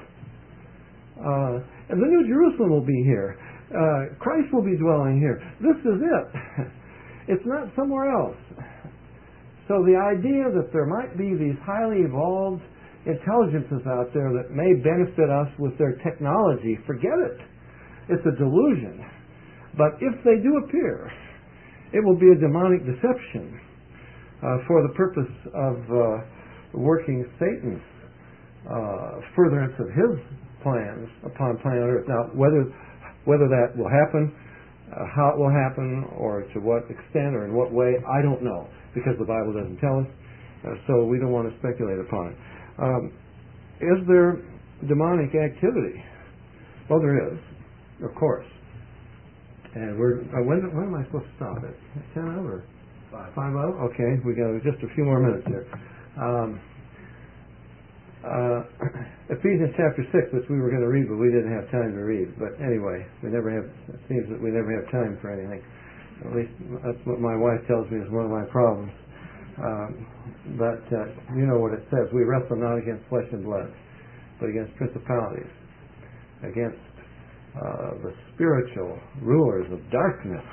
Uh, and the New Jerusalem will be here. Uh, Christ will be dwelling here. This is it. It's not somewhere else. So the idea that there might be these highly evolved intelligences out there that may benefit us with their technology, forget it. It's a delusion. But if they do appear, it will be a demonic deception uh, for the purpose of uh, working Satan's uh, furtherance of his plans upon planet Earth. Now, whether whether that will happen, uh, how it will happen, or to what extent or in what way, I don't know, because the Bible doesn't tell us, uh, so we don't want to speculate upon it. Um, is there demonic activity? Well, there is, of course. And we're uh, when, when am I supposed to stop it? Ten of or five? Five of? Okay, we got just a few more minutes here. Um, uh, Ephesians chapter six, which we were going to read, but we didn't have time to read. But anyway, we never have. It seems that we never have time for anything. At least that's what my wife tells me is one of my problems. Um, but uh, you know what it says: we wrestle not against flesh and blood, but against principalities, against uh, the spiritual rulers of darkness.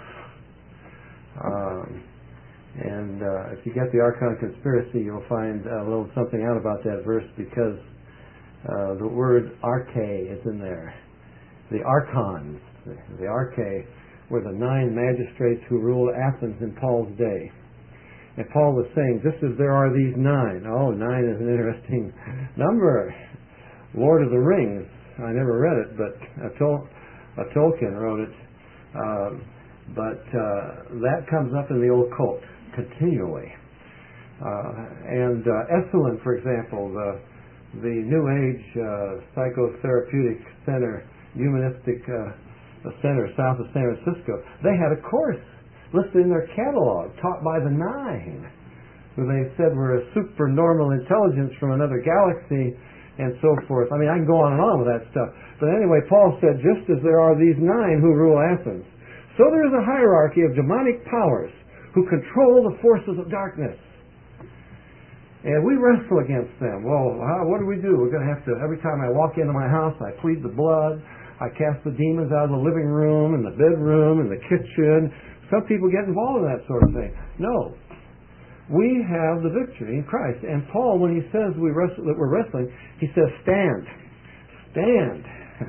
Um, And uh, if you get the Archon Conspiracy, you'll find a little something out about that verse, because uh, the word arche is in there. The archons, the arche, were the nine magistrates who ruled Athens in Paul's day. And Paul was saying, just as there are these nine. Oh, nine is an interesting number. Lord of the Rings. I never read it, but a, Tol- a Tolkien wrote it. Um, but uh, that comes up in the occult continually. Uh, and uh, Esalen, for example, the, the New Age uh, Psychotherapeutic Center, Humanistic uh, Center south of San Francisco, they had a course listed in their catalog, taught by the Nine, who they said were a supernormal intelligence from another galaxy, and so forth. I mean, I can go on and on with that stuff. But anyway, Paul said, just as there are these nine who rule Athens, so there is a hierarchy of demonic powers who control the forces of darkness. And we wrestle against them. Well, how, what do we do? We're going to have to, every time I walk into my house, I plead the blood. I cast the demons out of the living room and the bedroom and the kitchen, Some people get involved in that sort of thing. No. We have the victory in Christ. And Paul, when he says we wrestle, that we're wrestling, he says, stand. Stand.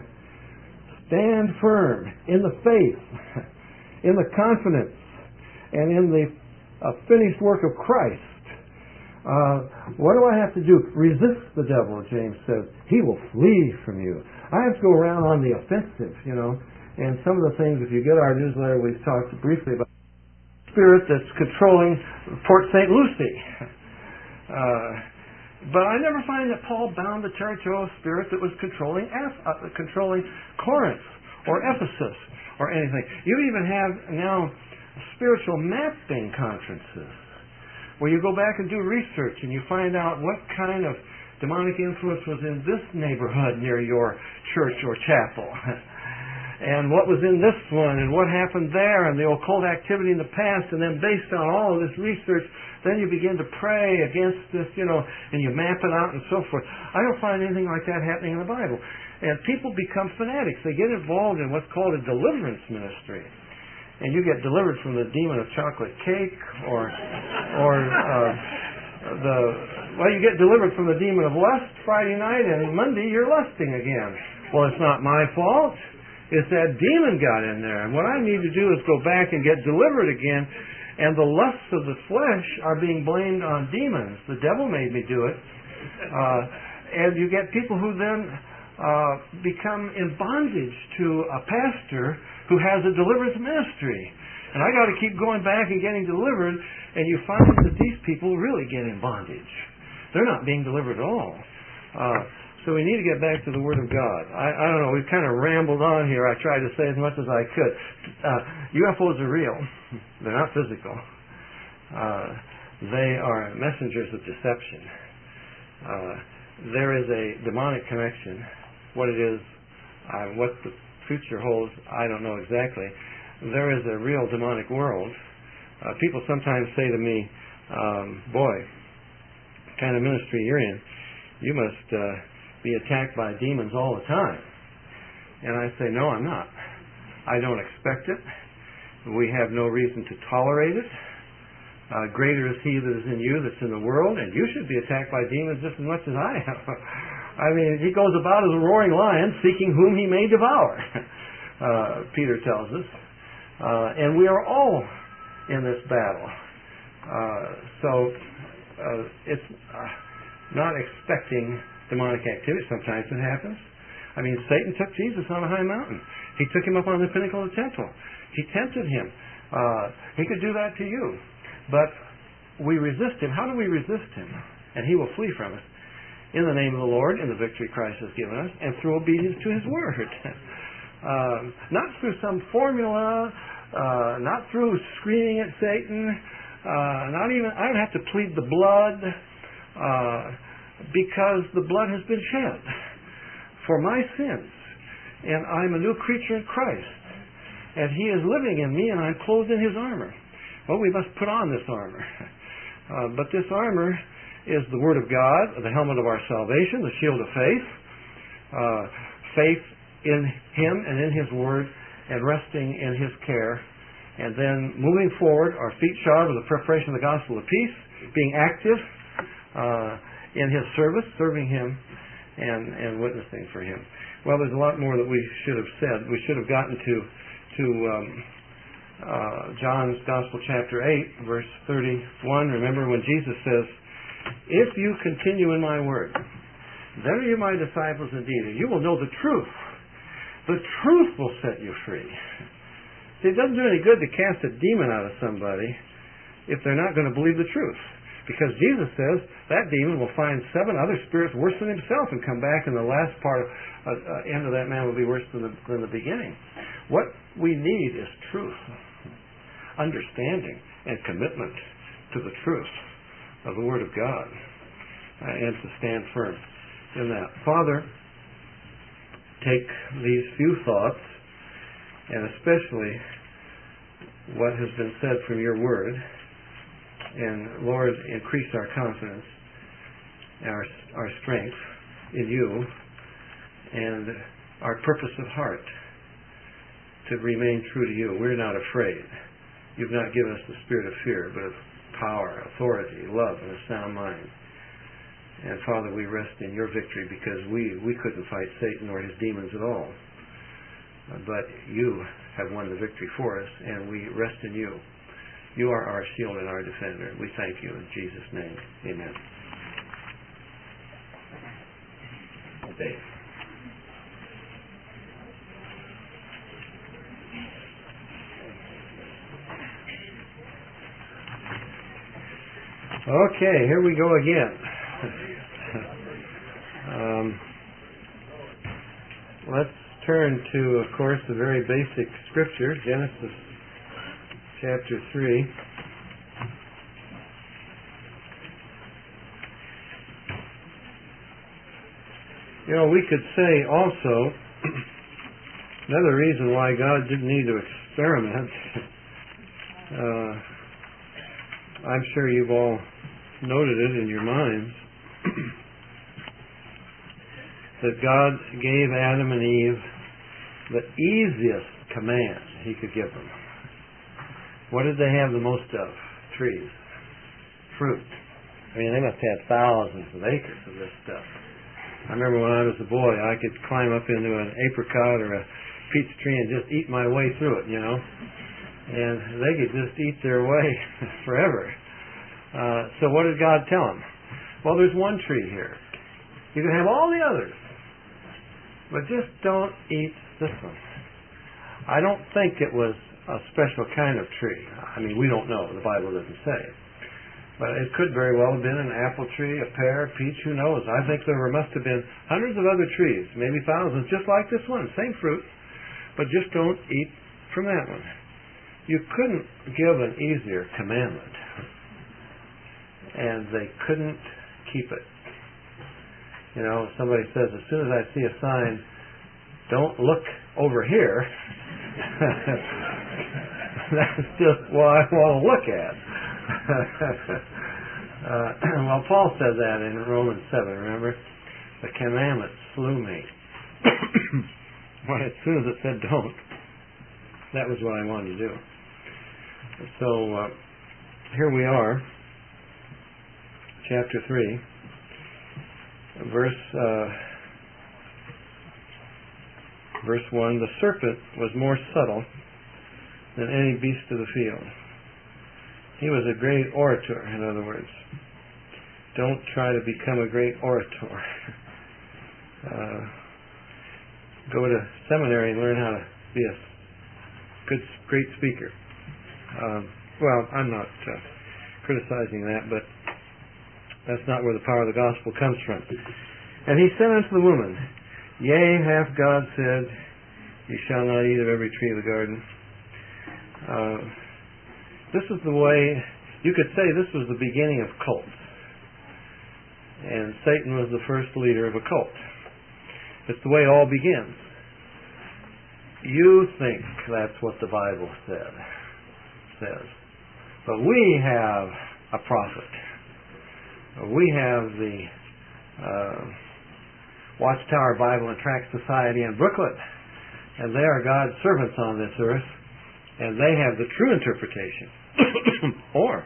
Stand firm in the faith, in the confidence, and in the uh, finished work of Christ. Uh, what do I have to do? Resist the devil, James says. He will flee from you. I have to go around on the offensive, you know. And some of the things, if you get our newsletter, we've talked briefly about spirit that's controlling Port Saint Lucie. Uh, but I never find that Paul bound the territorial spirit that was controlling uh, controlling Corinth or Ephesus or anything. You even have now spiritual mapping conferences where you go back and do research and you find out what kind of demonic influence was in this neighborhood near your church or chapel. And what was in this one, and what happened there, and the occult activity in the past, and then based on all of this research, then you begin to pray against this, you know, and you map it out and so forth. I don't find anything like that happening in the Bible. And people become fanatics. They get involved in what's called a deliverance ministry. And you get delivered from the demon of chocolate cake, or, or uh, the, well, you get delivered from the demon of lust Friday night, and Monday you're lusting again. Well, it's not my fault. It's that demon got in there. And what I need to do is go back and get delivered again. And the lusts of the flesh are being blamed on demons. The devil made me do it. Uh, and you get people who then uh, become in bondage to a pastor who has a deliverance ministry. And I got to keep going back and getting delivered. And you find that these people really get in bondage. They're not being delivered at all. Uh, So we need to get back to the Word of God. I, I don't know, we've kind of rambled on here. I tried to say as much as I could. Uh, U F Os are real. They're not physical. Uh, they are messengers of deception. Uh, there is a demonic connection. What it is, uh, what the future holds, I don't know exactly. There is a real demonic world. Uh, people sometimes say to me, um, boy, what kind of ministry you're in, you must... Uh, be attacked by demons all the time. And I say, no, I'm not. I don't expect it. We have no reason to tolerate it. Uh, greater is He that is in you that's in the world, and you should be attacked by demons just as much as I am. I mean, He goes about as a roaring lion, seeking whom He may devour, uh, Peter tells us. Uh, and we are all in this battle. Uh, so uh, it's uh, not expecting demonic activity. Sometimes it happens. I mean, Satan took Jesus on a high mountain. He took Him up on the pinnacle of the temple. He tempted Him. Uh, he could do that to you. But we resist Him. How do we resist Him? And He will flee from us. In the name of the Lord, in the victory Christ has given us, and through obedience to His Word. um, not through some formula, uh, not through screaming at Satan, uh, not even, I don't have to plead the blood, uh, because the blood has been shed for my sins. And I'm a new creature in Christ. And He is living in me, and I'm clothed in His armor. Well, we must put on this armor. Uh, but this armor is the Word of God, the helmet of our salvation, the shield of faith, uh, faith in Him and in His Word, and resting in His care. And then moving forward, our feet shod with the preparation of the gospel of peace, being active, uh, in His service, serving Him, and, and witnessing for Him. Well, there's a lot more that we should have said. We should have gotten to to um, uh, John's Gospel, chapter eight, verse thirty-one. Remember when Jesus says, "If you continue in my word, then are you my disciples indeed, and you will know the truth. The truth will set you free." See, it doesn't do any good to cast a demon out of somebody if they're not going to believe the truth. Because Jesus says that demon will find seven other spirits worse than himself and come back, and the last part, uh, uh, end of that man will be worse than the, than the beginning. What we need is truth, understanding, and commitment to the truth of the Word of God, uh, and to stand firm in that. Father, take these few thoughts, and especially what has been said from your Word, and Lord, increase our confidence, our our strength in you, and our purpose of heart to remain true to you. We're not afraid. You've not given us the spirit of fear, but of power, authority, love, and a sound mind. And Father, we rest in your victory because we, we couldn't fight Satan or his demons at all. Uh, but you have won the victory for us, and we rest in you. You are our shield and our defender. We thank you in Jesus' name. Amen. Dave. Okay, here we go again. um, let's turn to, of course, the very basic scripture, Genesis chapter three. You know, we could say also, another reason why God didn't need to experiment, uh, I'm sure you've all noted it in your minds, that God gave Adam and Eve the easiest command he could give them. What did they have the most of? Trees. Fruit. I mean, they must have had thousands of acres of this stuff. I remember when I was a boy, I could climb up into an apricot or a peach tree and just eat my way through it, you know. And they could just eat their way forever. Uh, so what did God tell them? Well, there's one tree here. You can have all the others, but just don't eat this one. I don't think it was a special kind of tree. I mean, we don't know. The Bible doesn't say. But it could very well have been an apple tree, a pear, a peach, who knows. I think there must have been hundreds of other trees, maybe thousands, just like this one, same fruit, but just don't eat from that one. You couldn't give an easier commandment, and they couldn't keep it. You know, somebody says, as soon as I see a sign, don't look over here, that's just what I want to look at. uh, well, Paul said that in Romans seven, remember? The commandment slew me. Well, as soon as it said don't, that was what I wanted to do. So, uh, here we are, chapter three, verse, uh, verse one, the serpent was more subtle than any beast of the field. He was a great orator, in other words. Don't try to become a great orator. Uh, go to seminary and learn how to be a good, great speaker. Um, well, I'm not uh, criticizing that, but that's not where the power of the gospel comes from. And he said unto the woman, Yea, hath God said, Ye shall not eat of every tree of the garden. Uh, This is the way, you could say this was the beginning of cults. And Satan was the first leader of a cult. It's the way it all begins. You think that's what the Bible said, says. But we have a prophet. We have the uh, Watchtower Bible and Tract Society in Brooklyn. And they are God's servants on this earth. And they have the true interpretation. Or,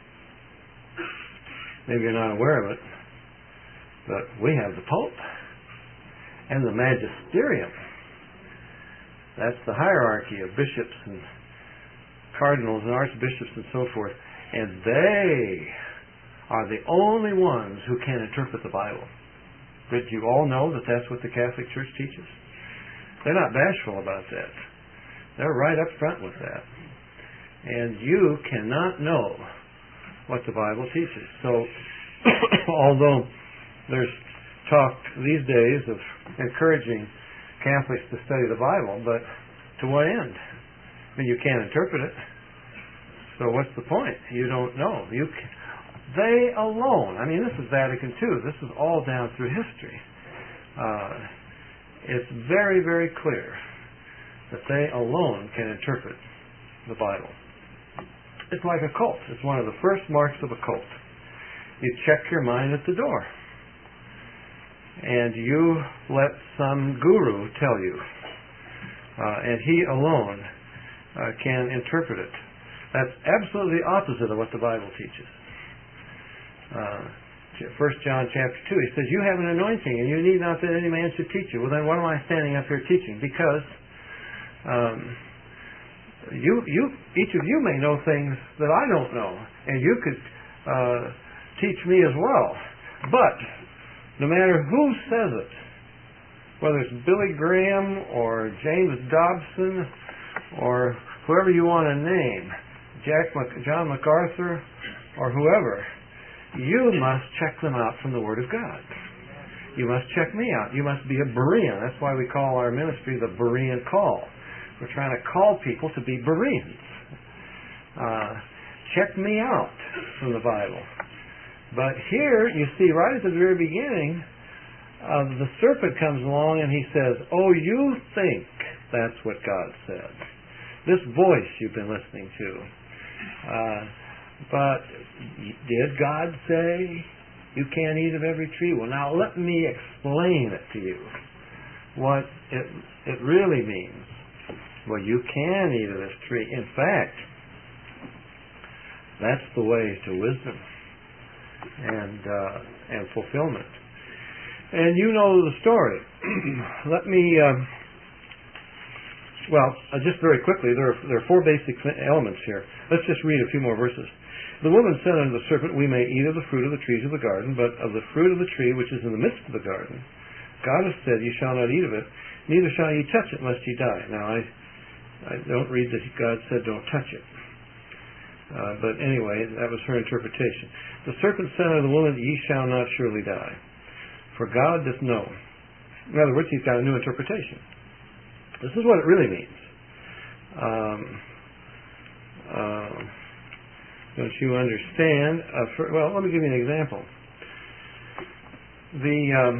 maybe you're not aware of it, but we have the Pope and the Magisterium. That's the hierarchy of bishops and cardinals and archbishops and so forth. And they are the only ones who can interpret the Bible. Did you all know that that's what the Catholic Church teaches? They're not bashful about that. They're right up front with that. And you cannot know what the Bible teaches. So, although there's talk these days of encouraging Catholics to study the Bible, but to what end? I mean, you can't interpret it. So what's the point? You don't know. You can, they alone, I mean, this is Vatican two. This is all down through history. Uh, it's very, very clear that they alone can interpret the Bible. It's like a cult. It's one of the first marks of a cult. You check your mind at the door. And you let some guru tell you. Uh, and he alone uh, can interpret it. That's absolutely the opposite of what the Bible teaches. Uh, First John chapter two, he says, you have an anointing, and you need not that any man should teach you. Well, then what am I standing up here teaching? Because um, you, you, each of you may know things that I don't know, and you could uh, teach me as well. But no matter who says it, whether it's Billy Graham or James Dobson or whoever you want to name, Jack Mac- John MacArthur or whoever, you must check them out from the Word of God. You must check me out. You must be a Berean. That's why we call our ministry the Berean Call. We're trying to call people to be Bereans. Uh, check me out from the Bible. But here, you see, right at the very beginning, uh, the serpent comes along and he says, oh, you think that's what God said. This voice you've been listening to. Uh, but did God say you can't eat of every tree? Well, now let me explain it to you. What it, it really means. Well, you can eat of this tree. In fact, that's the way to wisdom and uh, and fulfillment. And you know the story. Let me, uh, well, uh, just very quickly, there are, there are four basic elements here. Let's just read a few more verses. The woman said unto the serpent, we may eat of the fruit of the trees of the garden, but of the fruit of the tree which is in the midst of the garden, God has said, ye shall not eat of it, neither shall ye touch it, lest ye die. Now, I, I don't read that God said don't touch it. Uh, but anyway, that was her interpretation. The serpent said unto the woman, ye shall not surely die, for God doth know. In other words, he's got a new interpretation. This is what it really means. Um, uh, don't you understand? Uh, for, well, let me give you an example. The um,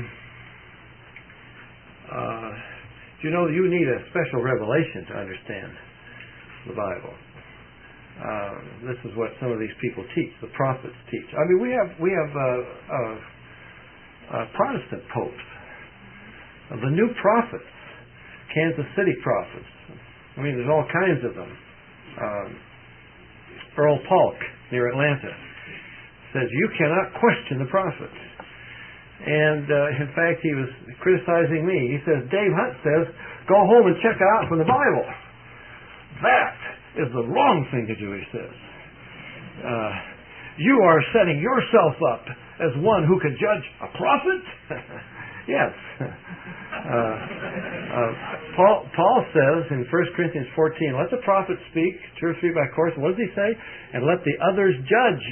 uh, do you know you need a special revelation to understand the Bible? Uh, this is what some of these people teach. The prophets teach. I mean, we have we have uh, uh, uh, Protestant popes, uh, the new prophets, Kansas City prophets. I mean, there's all kinds of them. Um, Earl Polk near Atlanta says you cannot question the prophets. And uh, in fact, he was criticizing me. He says, Dave Hunt says, go home and check it out from the Bible. That is the wrong thing to do, he says. Uh, you are setting yourself up as one who can judge a prophet? Yes. Uh, uh, Paul, Paul says in First Corinthians fourteen, let the prophet speak, two or three by course. What does he say? And let the others judge.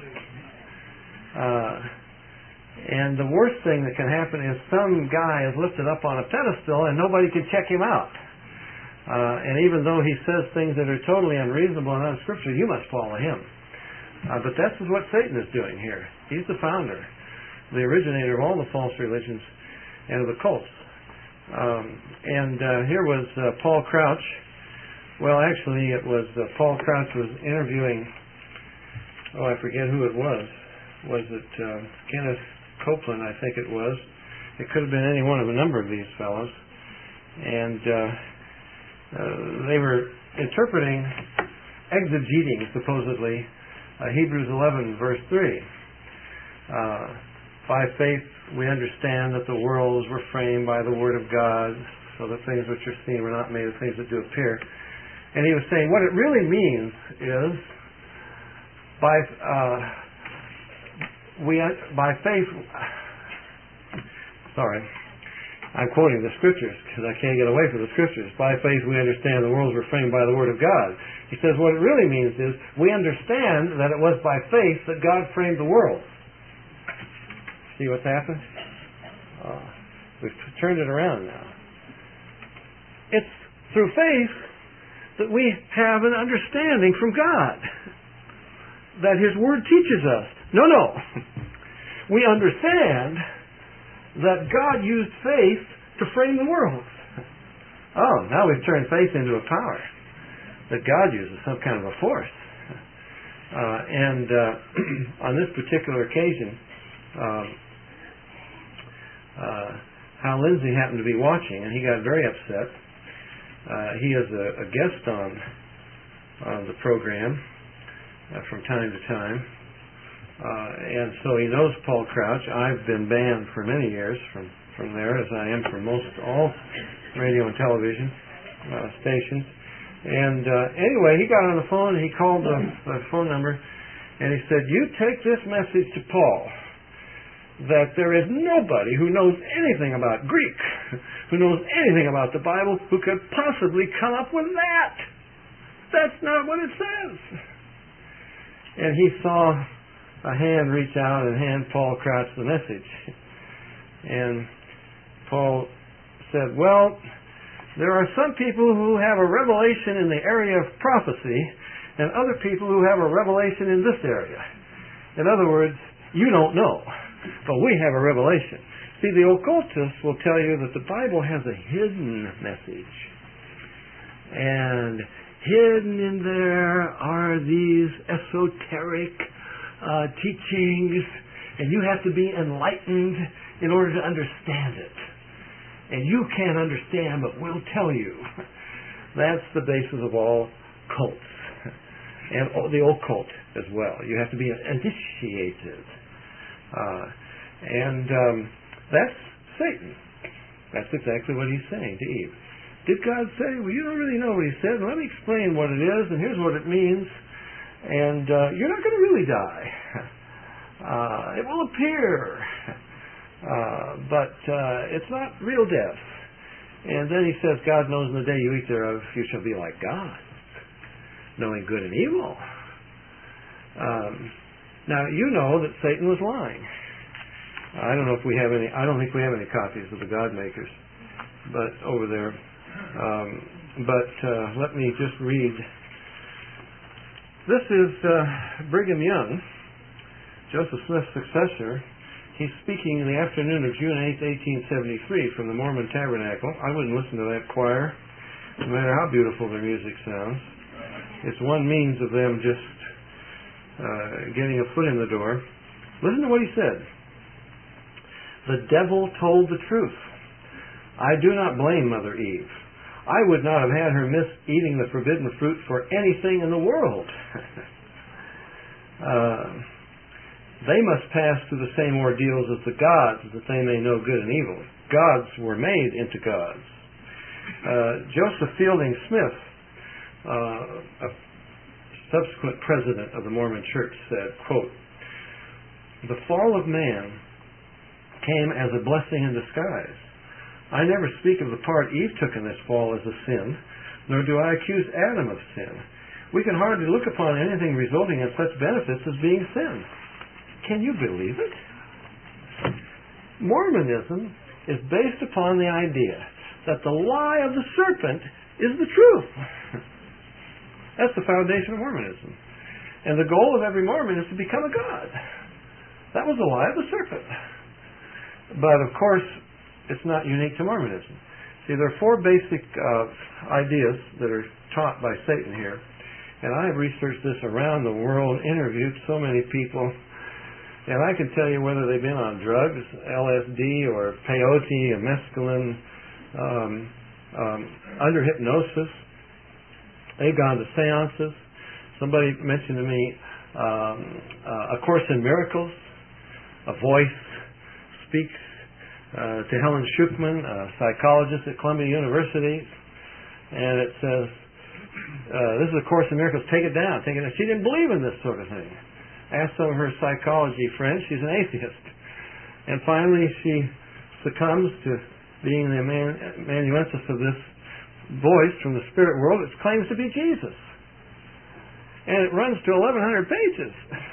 Uh, and the worst thing that can happen is some guy is lifted up on a pedestal and nobody can check him out. Uh, and even though he says things that are totally unreasonable and unscriptural, you must follow him. Uh, but this is what Satan is doing here. He's the founder, the originator of all the false religions and of the cults. Um, and uh, here was uh, Paul Crouch. Well, actually, it was uh, Paul Crouch was interviewing, oh, I forget who it was. Was it uh, Kenneth Copeland, I think it was. It could have been any one of a number of these fellows. And uh, uh, they were interpreting, exegeting, supposedly, uh, Hebrews eleven, verse three. Uh, by faith, we understand that the worlds were framed by the Word of God, so that things which are seen were not made of things that do appear. And he was saying what it really means is, by uh, we by faith. Sorry, I'm quoting the Scriptures because I can't get away from the Scriptures. By faith, we understand the worlds were framed by the Word of God. He says what it really means is we understand that it was by faith that God framed the world. See what's happened? Uh, we've turned it around now. It's through faith that we have an understanding from God that His Word teaches us. No, no. We understand that God used faith to frame the world. Oh, now we've turned faith into a power that God uses, some kind of a force. Uh, and uh, on this particular occasion, um, Uh, Hal Lindsey happened to be watching, and he got very upset. Uh, he is a, a guest on on the program, uh, from time to time. Uh, and so he knows Paul Crouch. I've been banned for many years from, from there, as I am from most all radio and television uh, stations. And uh, anyway, he got on the phone and he called the, the phone number and he said, "You take this message to Paul that there is nobody who knows anything about Greek, who knows anything about the Bible, who could possibly come up with that. That's not what it says." And he saw a hand reach out and hand Paul Crouch the message. And Paul said, "Well, there are some people who have a revelation in the area of prophecy and other people who have a revelation in this area. In other words, you don't know, but we have a revelation." See, the occultists will tell you that the Bible has a hidden message. And hidden in there are these esoteric uh, teachings, and you have to be enlightened in order to understand it. And you can't understand, but we'll tell you. That's the basis of all cults. And the occult as well. You have to be initiated. Uh, and um, that's Satan. That's exactly what he's saying to Eve. Did God say, "Well, you don't really know what he said. Let me explain what it is, and here's what it means. And uh, you're not going to really die. Uh, it will appear. Uh, but uh, it's not real death." And then he says, "God knows in the day you eat thereof, you shall be like God, knowing good and evil." Um, now, you know that Satan was lying. I don't know if we have any, I don't think we have any copies of the God Makers, but over there. Um, but uh, let me just read. This is uh, Brigham Young, Joseph Smith's successor. He's speaking in the afternoon of June eighth, eighteen seventy-three from the Mormon Tabernacle. I wouldn't listen to that choir, no matter how beautiful their music sounds. It's one means of them just uh, getting a foot in the door. Listen to what he said. "The devil told the truth. I do not blame Mother Eve. I would not have had her miss eating the forbidden fruit for anything in the world. uh, they must pass through the same ordeals as the gods, that they may know good and evil. Gods were made into gods." Uh, Joseph Fielding Smith, uh, a subsequent president of the Mormon Church, said, quote, "The fall of man came as a blessing in disguise. I never speak of the part Eve took in this fall as a sin, nor do I accuse Adam of sin. We can hardly look upon anything resulting in such benefits as being sin." Can you believe it? Mormonism is based upon the idea that the lie of the serpent is the truth. That's the foundation of Mormonism. And the goal of every Mormon is to become a god. That was the lie of the serpent. But of course, it's not unique to Mormonism. See, there are four basic uh, ideas that are taught by Satan here. And I have researched this around the world, interviewed so many people, and I can tell you whether they've been on drugs, L S D or peyote or mescaline, um, um, under hypnosis. They've gone to seances. Somebody mentioned to me um, uh, A Course in Miracles. A voice speaks uh, to Helen Schuchman, a psychologist at Columbia University, and it says, uh, "This is A Course in Miracles. Take it down. Take it down." She didn't believe in this sort of thing. Asked some of her psychology friends. She's an atheist. And finally she succumbs to being the man, amanuensis of this voice from the spirit world that claims to be Jesus. And it runs to eleven hundred pages.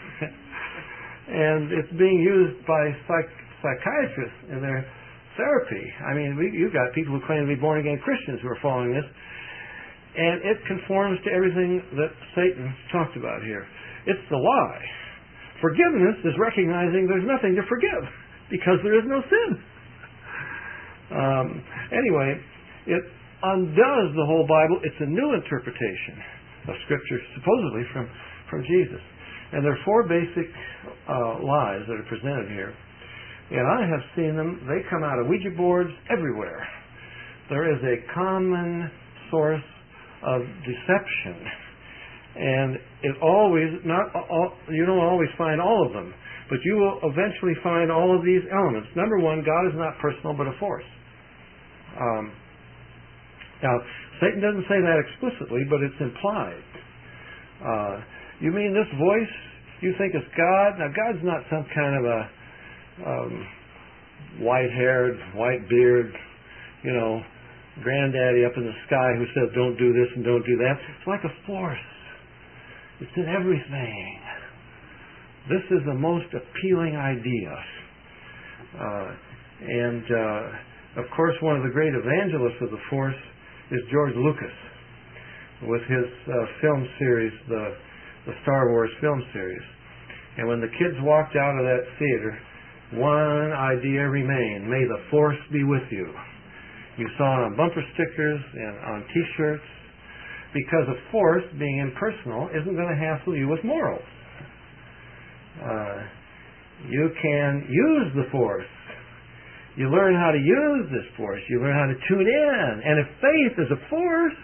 And it's being used by psych- psychiatrists in their therapy. I mean, we, you've got people who claim to be born-again Christians who are following this. And it conforms to everything that Satan talked about here. It's the lie. Forgiveness is recognizing there's nothing to forgive because there is no sin. Um, anyway, it undoes the whole Bible. It's a new interpretation of Scripture, supposedly from, from Jesus. And there are four basic uh, lies that are presented here. And I have seen them. They come out of Ouija boards everywhere. There is a common source of deception. And it always, not all, you don't always find all of them, but you will eventually find all of these elements. Number one, God is not personal but a force. Um, now, Satan doesn't say that explicitly, but it's implied. Uh, you mean this voice you think is God? Now, God's not some kind of a um, white-haired, white-beard, you know, granddaddy up in the sky who says don't do this and don't do that. It's like a force. It's in everything. This is the most appealing idea. Uh, and, uh, of course, one of the great evangelists of the force is George Lucas with his uh, film series, the, the Star Wars film series. And when the kids walked out of that theater, one idea remained: may the force be with you. You saw it on bumper stickers and on T-shirts, because a force, being impersonal, isn't going to hassle you with morals. Uh, you can use the force. You learn how to use this force. You learn how to tune in. And if faith is a force,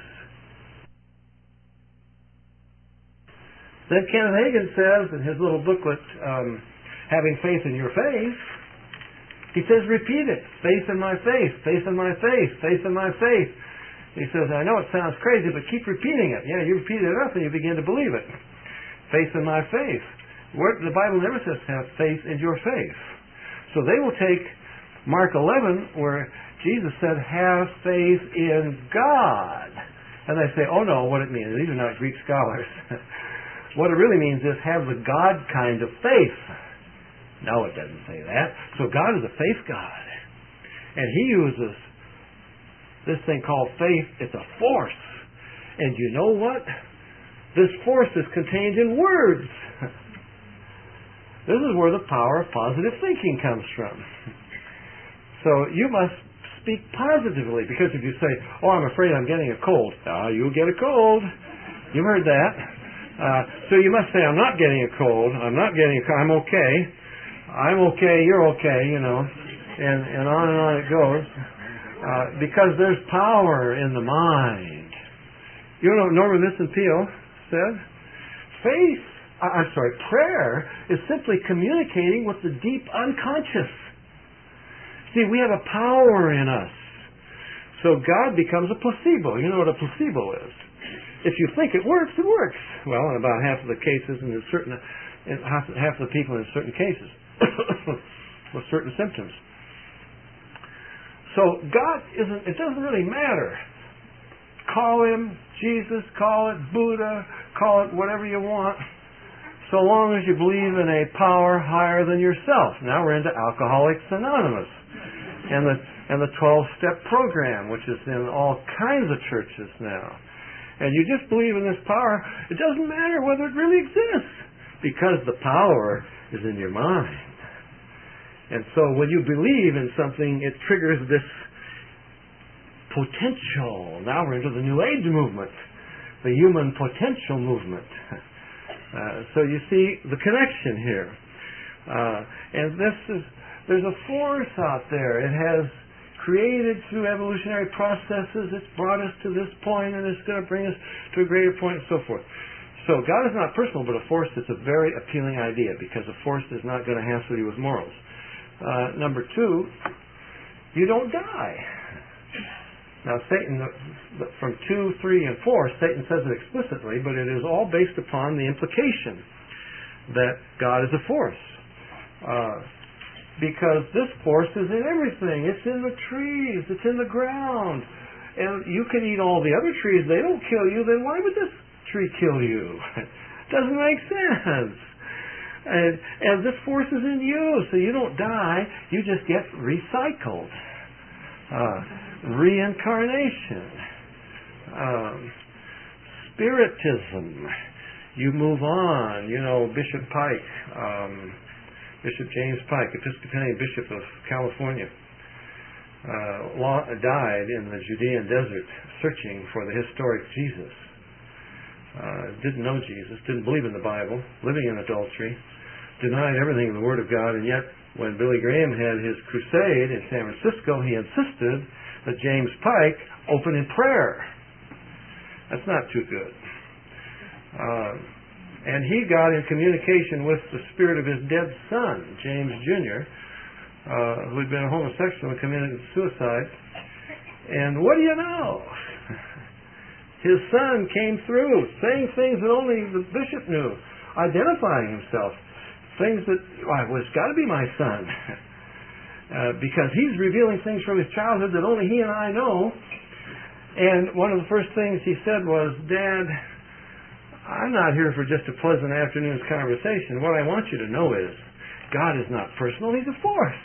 then Kenneth Hagin says in his little booklet, um, Having Faith in Your Faith, he says, repeat it. Faith in my faith. Faith in my faith. Faith in my faith. He says, I know it sounds crazy, but keep repeating it. Yeah, you repeat it enough and you begin to believe it. Faith in my faith. Where, the Bible never says have faith in your faith. So they will take Mark eleven, where Jesus said, have faith in God. And they say, oh no, what it means. These are not Greek scholars. What it really means is have the God kind of faith. No, it doesn't say that. So God is a faith God. And He uses this thing called faith. It's a force. And you know what? This force is contained in words. This is where the power of positive thinking comes from. So you must speak positively, because if you say, oh, I'm afraid I'm getting a cold, ah, you'll get a cold. You've heard that. Uh, so you must say, I'm not getting a cold. I'm not getting a cold. I'm okay. I'm okay. You're okay, you know. And, and on and on it goes. Uh, because there's power in the mind. You know what Norman Vincent Peale said? Faith, uh, I'm sorry, prayer is simply communicating with the deep unconscious. See, we have a power in us. So God becomes a placebo. You know what a placebo is. If you think it works, it works. Well, in about half of the cases, and in certain, in half, half of the people in certain cases, with certain symptoms. So God isn't, it doesn't really matter. Call Him Jesus, call it Buddha, call it whatever you want, so long as you believe in a power higher than yourself. Now we're into Alcoholics Anonymous and the and the twelve-step program, which is in all kinds of churches now. And you just believe in this power. It doesn't matter whether it really exists, because the power is in your mind. And so when you believe in something, it triggers this potential. Now we're into the New Age movement, the human potential movement. Uh, so you see the connection here. Uh, and this is, there's a force out there. It has created through evolutionary processes. It's brought us to this point, and it's going to bring us to a greater point, and so forth. So God is not personal, but a force that's a very appealing idea, because a force is not going to hassle you with morals. Uh, number two, you don't die. Now, Satan, from two, three, and four, Satan says it explicitly, but it is all based upon the implication that God is a force. Uh, because this force is in everything. It's in the trees. It's in the ground. And you can eat all the other trees. They don't kill you. Then why would this tree kill you? Doesn't make sense. And, and this force is in you, so you don't die. You just get recycled. Uh, reincarnation. Um, spiritism. You move on. You know, Bishop Pike, um, Bishop James Pike, Episcopalian Bishop of California, uh, died in the Judean desert searching for the historic Jesus. Uh, didn't know Jesus, didn't believe in the Bible, living in adultery, denied everything in the Word of God, and yet when Billy Graham had his crusade in San Francisco, he insisted that James Pike open in prayer. That's not too good. Uh, and he got in communication with the spirit of his dead son, James Junior, uh, who had been a homosexual and committed suicide. And what do you know? His son came through, saying things that only the bishop knew, identifying himself, things that, well, it's got to be my son, uh, because he's revealing things from his childhood that only he and I know. And one of the first things he said was, Dad, I'm not here for just a pleasant afternoon's conversation. What I want you to know is, God is not personal, He's a force.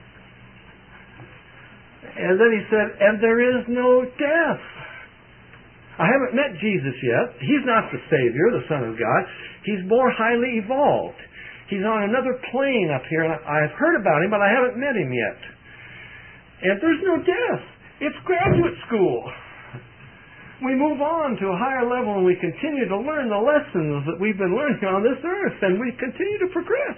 And then he said, and there is no death. I haven't met Jesus yet. He's not the Savior, the Son of God. He's more highly evolved. He's on another plane up here, and I've heard about Him, but I haven't met Him yet. And there's no death. It's graduate school. We move on to a higher level, and we continue to learn the lessons that we've been learning on this earth, and we continue to progress.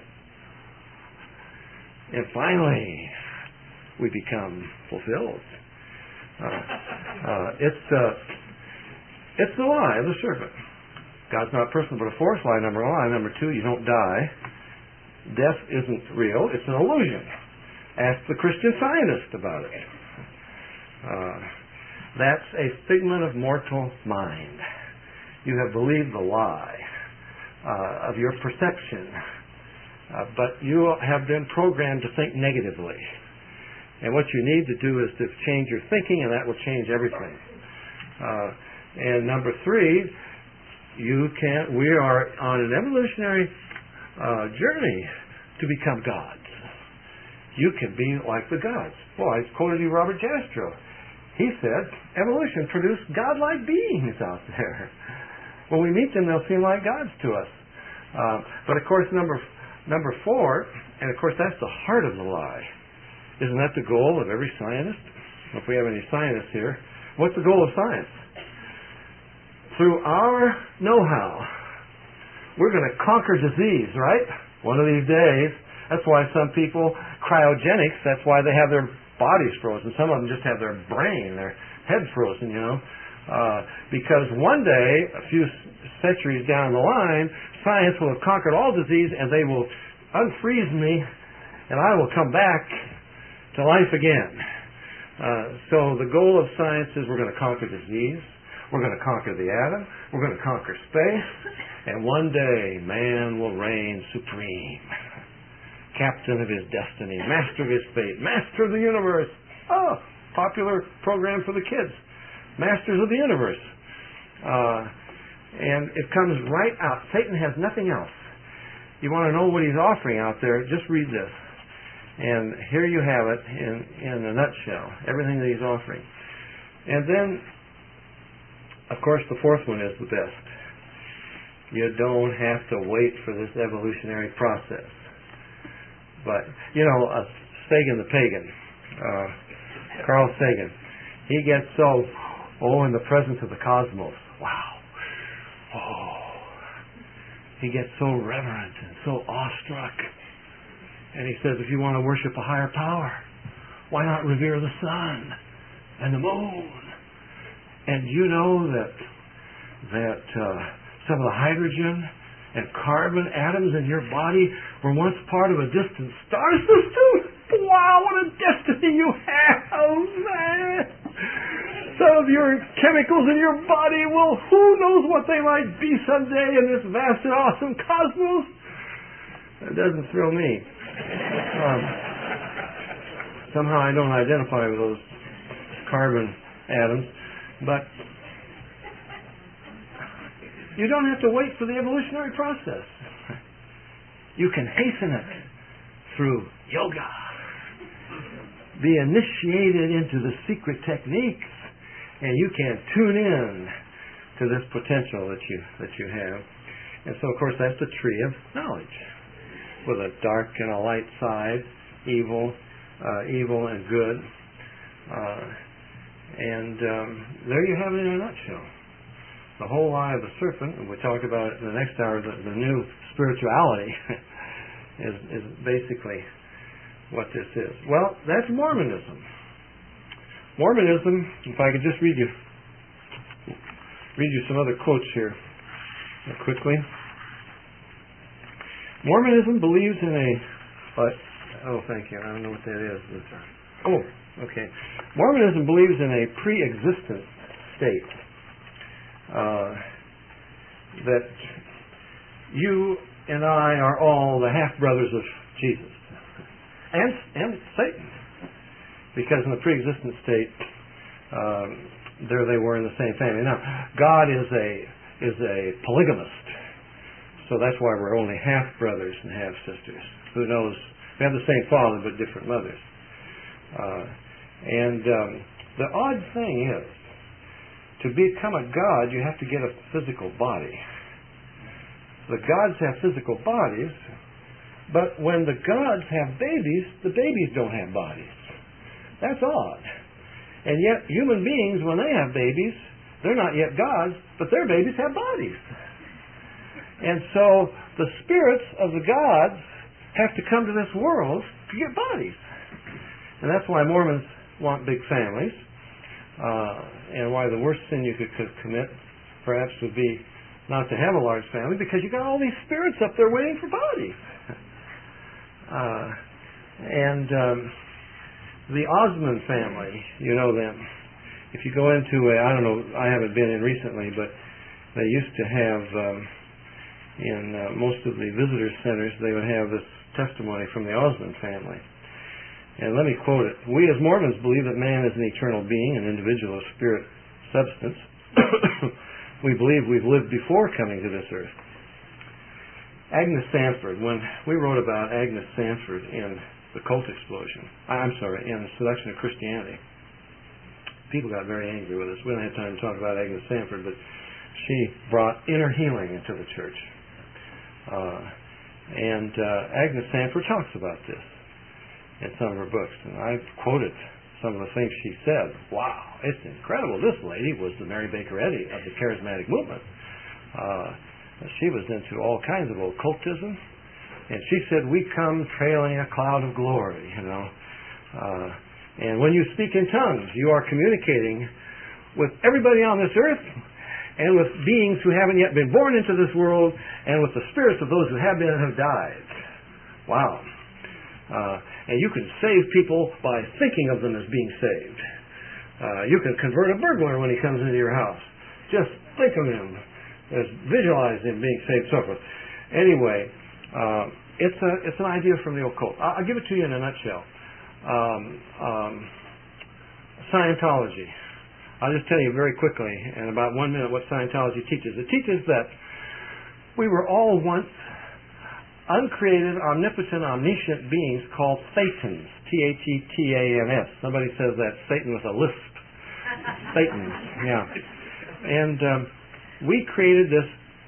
And finally, we become fulfilled. Uh, uh, it's... Uh, It's the lie of the serpent. God's not personal, but a force. Lie number one. Lie number two, you don't die. Death isn't real. It's an illusion. Ask the Christian Scientist about it. Uh, that's a figment of mortal mind. You have believed the lie uh, of your perception, uh, but you have been programmed to think negatively. And what you need to do is to change your thinking, and that will change everything. Uh, And number three, you can. We are on an evolutionary uh, journey to become gods. You can be like the gods. Well, I quoted you Robert Jastrow. He said, evolution produced godlike beings out there. When we meet them, they'll seem like gods to us. Uh, but of course, number number four, and of course that's the heart of the lie. Isn't that the goal of every scientist? If we have any scientists here, what's the goal of science? Through our know-how, we're going to conquer disease, right? One of these days. That's why some people, cryogenics, that's why they have their bodies frozen. Some of them just have their brain, their head frozen, you know. Uh, because one day, a few centuries down the line, science will have conquered all disease, and they will unfreeze me, and I will come back to life again. Uh, so the goal of science is we're going to conquer disease. We're going to conquer the atom. We're going to conquer space. And one day, man will reign supreme. Captain of his destiny. Master of his fate. Master of the universe. Oh, popular program for the kids. Masters of the universe. Uh, and it comes right out. Satan has nothing else. You want to know what he's offering out there? Just read this. And here you have it in, in a nutshell. Everything that he's offering. And then, of course, the fourth one is the best. You don't have to wait for this evolutionary process. But, you know, uh, Sagan the pagan, uh, Carl Sagan, he gets so, oh, in the presence of the cosmos. Wow. Oh. He gets so reverent and so awestruck. And he says, if you want to worship a higher power, why not revere the sun and the moon? And you know that that uh, some of the hydrogen and carbon atoms in your body were once part of a distant star system? Wow, what a destiny you have, man! Some of your chemicals in your body, well, who knows what they might be someday in this vast and awesome cosmos? That doesn't thrill me. Um, somehow I don't identify with those carbon atoms. But you don't have to wait for the evolutionary process. You can hasten it through yoga. Be initiated into the secret techniques, and you can tune in to this potential that you that you have. And so, of course, that's the tree of knowledge, with a dark and a light side, evil, uh, evil and good. Uh, And um, there you have it in a nutshell. The whole lie of the serpent, and we talk about it in the next hour, the, the new spirituality, is, is basically what this is. Well, that's Mormonism. Mormonism, if I could just read you, read you some other quotes here. quickly. Mormonism believes in a... What? Oh, thank you. I don't know what that is. Oh, okay. Mormonism believes in a pre-existent state. Uh, that you and I are all the half-brothers of Jesus. And, and Satan. Because in the pre-existent state, um, there they were in the same family. Now, God is a is a polygamist. So that's why we're only half-brothers and half-sisters. Who knows? We have the same father but different mothers. Uh, and um, the odd thing is, to become a god, you have to get a physical body. The gods have physical bodies, but when the gods have babies, the babies don't have bodies. That's odd. And yet, human beings, when they have babies, they're not yet gods, but their babies have bodies. And so, the spirits of the gods have to come to this world to get bodies. And that's why Mormons want big families. Uh, and why the worst sin you could, could commit, perhaps, would be not to have a large family, because you got all these spirits up there waiting for bodies. Uh, and um, the Osmond family, you know them. If you go into a, I don't know, I haven't been in recently, but they used to have, um, in uh, most of the visitor centers, they would have this testimony from the Osmond family. And let me quote it. We as Mormons believe that man is an eternal being, an individual of spirit substance. We believe we've lived before coming to this earth. Agnes Sanford, when we wrote about Agnes Sanford in The Cult Explosion, I'm sorry, in Seduction of Christianity, people got very angry with us. We don't have time to talk about Agnes Sanford, but she brought inner healing into the church. Uh, and uh, Agnes Sanford talks about this in some of her books. And I've quoted some of the things she said. Wow, it's incredible. This lady was the Mary Baker Eddy of the charismatic movement. Uh, she was into all kinds of occultism. And she said, we come trailing a cloud of glory, you know. Uh, and when you speak in tongues, you are communicating with everybody on this earth and with beings who haven't yet been born into this world and with the spirits of those who have been and have died. Wow. Uh, and you can save people by thinking of them as being saved. Uh, you can convert a burglar when he comes into your house. Just think of him, as visualize him being saved, so forth. Anyway, uh, it's a it's an idea from the occult. I'll, I'll give it to you in a nutshell. Um, um, Scientology. I'll just tell you very quickly, in about one minute, what Scientology teaches. It teaches that we were all once uncreated, omnipotent, omniscient beings called Thetans. T H E T A N S. Somebody says that Satan with a lisp. Thetans, yeah. And um, we created this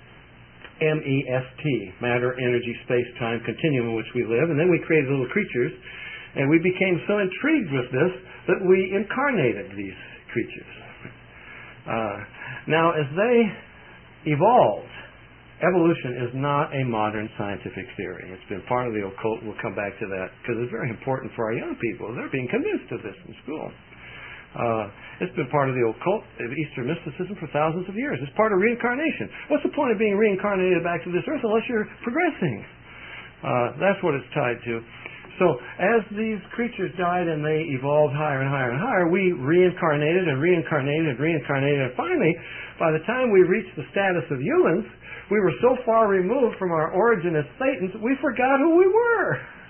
M E S T, matter, energy, space, time continuum in which we live, and then we created little creatures, and we became so intrigued with this that we incarnated these creatures. Uh, now, as they evolved, evolution is not a modern scientific theory. It's been part of the occult. We'll come back to that because it's very important for our young people. They're being convinced of this in school. Uh, it's been part of the occult, of Eastern mysticism for thousands of years. It's part of reincarnation. What's the point of being reincarnated back to this earth unless you're progressing? Uh, that's what it's tied to. So as these creatures died and they evolved higher and higher and higher, we reincarnated and reincarnated and reincarnated. And finally, by the time we reached the status of humans, we were so far removed from our origin as Thetans, we forgot who we were.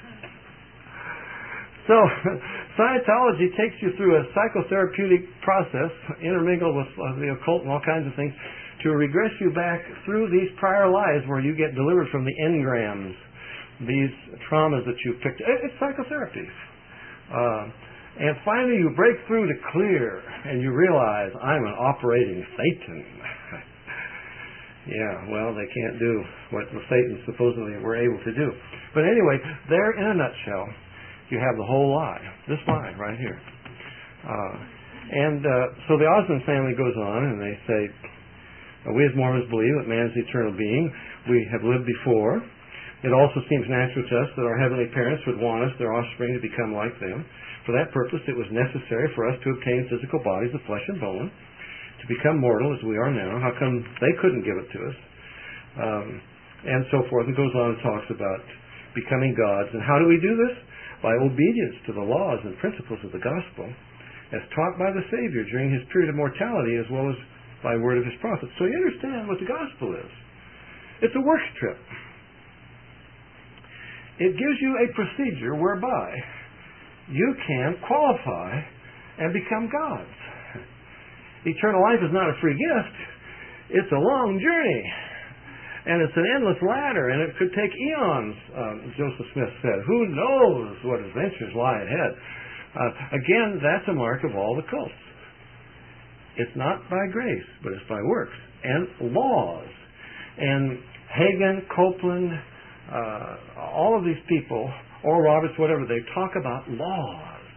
So Scientology takes you through a psychotherapeutic process, intermingled with uh, the occult and all kinds of things, to regress you back through these prior lives where you get delivered from the engrams, these traumas that you picked. It's psychotherapy. Uh, and finally you break through to clear, and you realize, I'm an operating Satan. Yeah, well, they can't do what the Satans supposedly were able to do. But anyway, there in a nutshell, you have the whole lie. This lie right here. Uh, and uh, so the Osmond family goes on, and they say, we as Mormons believe that man is the eternal being. We have lived before. It also seems natural to us that our heavenly parents would want us, their offspring, to become like them. For that purpose, it was necessary for us to obtain physical bodies of flesh and bone, to become mortal as we are now. How come they couldn't give it to us? um, and so forth. It goes on and talks about becoming gods. And how do we do this? By obedience to the laws and principles of the gospel as taught by the Savior during his period of mortality, as well as by word of his prophets. So you understand what the gospel is. It's a works trip. It gives you a procedure whereby you can qualify and become gods. Eternal life is not a free gift. It's a long journey. And it's an endless ladder, and it could take eons, um, Joseph Smith said. Who knows what adventures lie ahead? Uh, again, that's a mark of all the cults. It's not by grace, but it's by works and laws. And Hagen, Copeland, uh, all of these people, Oral Roberts, whatever, they talk about laws.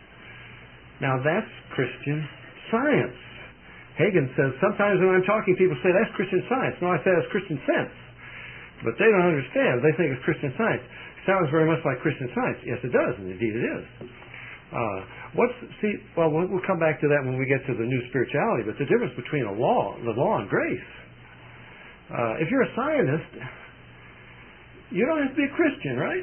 Now that's Christian science. Hagen says, sometimes when I'm talking, people say, that's Christian science. No, I say that's Christian sense. But they don't understand. They think it's Christian science. It sounds very much like Christian science. Yes, it does, and indeed it is. Uh, what's, see, well, well, we'll come back to that when we get to the new spirituality, but the difference between a law, the law and grace. Uh, if you're a scientist, you don't have to be a Christian, right?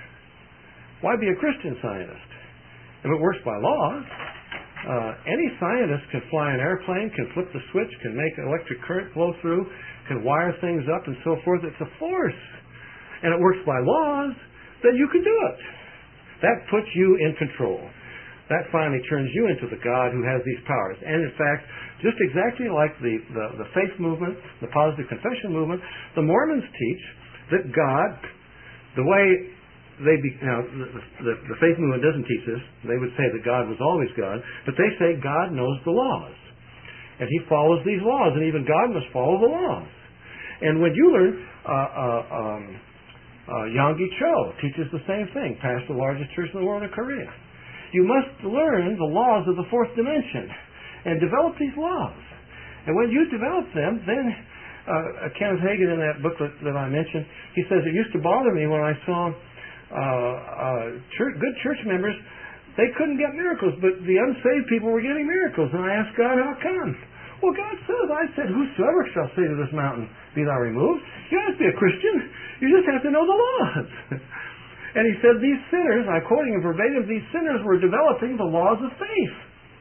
Why be a Christian scientist? If it works by law, Uh, any scientist can fly an airplane, can flip the switch, can make electric current flow through, can wire things up and so forth. It's a force. And it works by laws, then you can do it. That puts you in control. That finally turns you into the God who has these powers. And in fact, just exactly like the, the, the faith movement, the positive confession movement, the Mormons teach that God, the way They be, now, the, the, the faith movement doesn't teach this. They would say that God was always God, but they say God knows the laws, and He follows these laws, and even God must follow the laws. And when you learn, uh, uh, um, uh, Yonggi Cho teaches the same thing, pastor the largest church in the world in Korea. You must learn the laws of the fourth dimension and develop these laws. And when you develop them, then uh, Kenneth Hagin in that booklet that I mentioned, he says it used to bother me when I saw Uh, uh, church, good church members, they couldn't get miracles, but the unsaved people were getting miracles. And I asked God, how come? Well, God says, I said, whosoever shall say to this mountain, be thou removed. You don't have to be a Christian. You just have to know the laws. And he said, these sinners, I'm quoting him verbatim, these sinners were developing the laws of faith.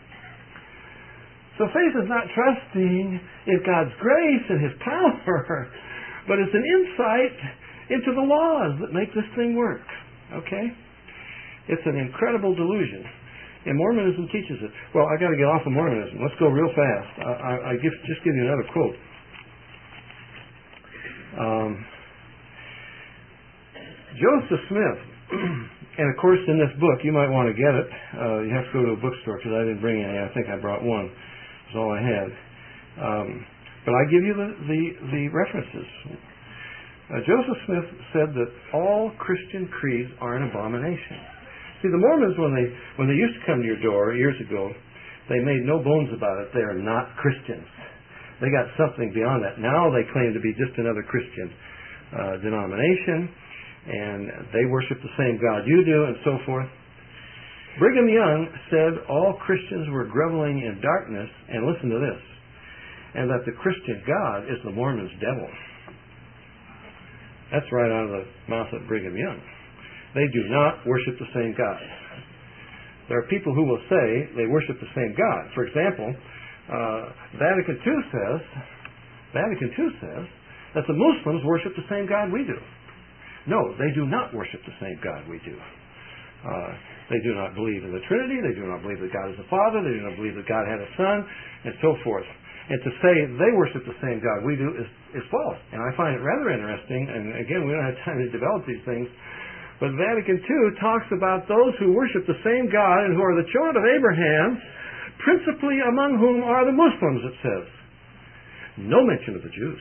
So faith is not trusting in God's grace and His power, but it's an insight into the laws that make this thing work. Okay? It's an incredible delusion. And Mormonism teaches it. Well, I got to get off of Mormonism. Let's go real fast. I, I, I give, just give you another quote. Um, Joseph Smith, and of course in this book, you might want to get it. Uh, you have to go to a bookstore because I didn't bring any. I think I brought one. That's all I had. Um, but I give you the, the, the references. Uh, Joseph Smith said that all Christian creeds are an abomination. See, the Mormons, when they when they used to come to your door years ago, they made no bones about it. They are not Christians. They got something beyond that. Now they claim to be just another Christian uh, denomination, and they worship the same God you do, and so forth. Brigham Young said all Christians were groveling in darkness, and listen to this, and that the Christian God is the Mormon's devil. That's right out of the mouth of Brigham Young. They do not worship the same God. There are people who will say they worship the same God. For example, uh, Vatican two says, Vatican two says that the Muslims worship the same God we do. No, they do not worship the same God we do. Uh, they do not believe in the Trinity. They do not believe that God is the Father. They do not believe that God had a Son, and so forth. And to say they worship the same God we do is, is false. And I find it rather interesting, and again, we don't have time to develop these things, but Vatican two talks about those who worship the same God and who are the children of Abraham, principally among whom are the Muslims, it says. No mention of the Jews.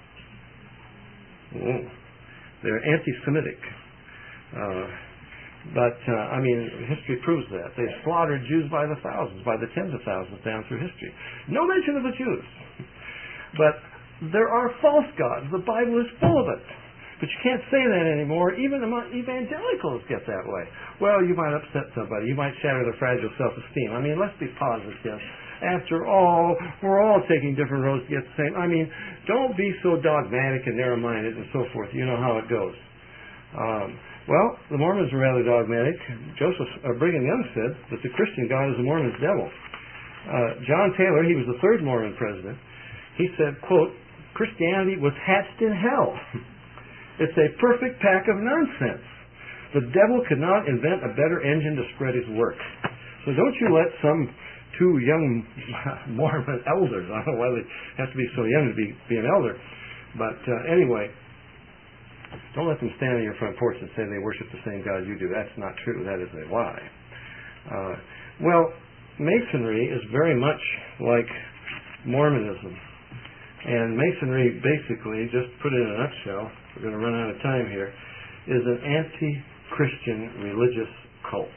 Oh, they're anti-Semitic. Uh, But, uh, I mean, history proves that. They've slaughtered Jews by the thousands, by the tens of thousands down through history. No mention of the Jews. But there are false gods. The Bible is full of it. But you can't say that anymore. Even among evangelicals get that way. Well, you might upset somebody. You might shatter their fragile self-esteem. I mean, let's be positive. after all, we're all taking different roads to get the same. I mean, don't be so dogmatic and narrow-minded and so forth. You know how it goes. Um, well, the Mormons are rather dogmatic. Joseph uh, Brigham Young said that the Christian God is the Mormon's devil. Uh, John Taylor, he was the third Mormon president, he said, quote, Christianity was hatched in hell. It's a perfect pack of nonsense. The devil could not invent a better engine to spread his work. So don't you let some two young Mormon elders, I don't know why they have to be so young to be, be an elder, but uh, anyway, don't let them stand on your front porch and say they worship the same God you do. That's not true. That is a lie. Uh, well, Masonry is very much like Mormonism. And Masonry basically, just put it in a nutshell, we're going to run out of time here, is an anti-Christian religious cult.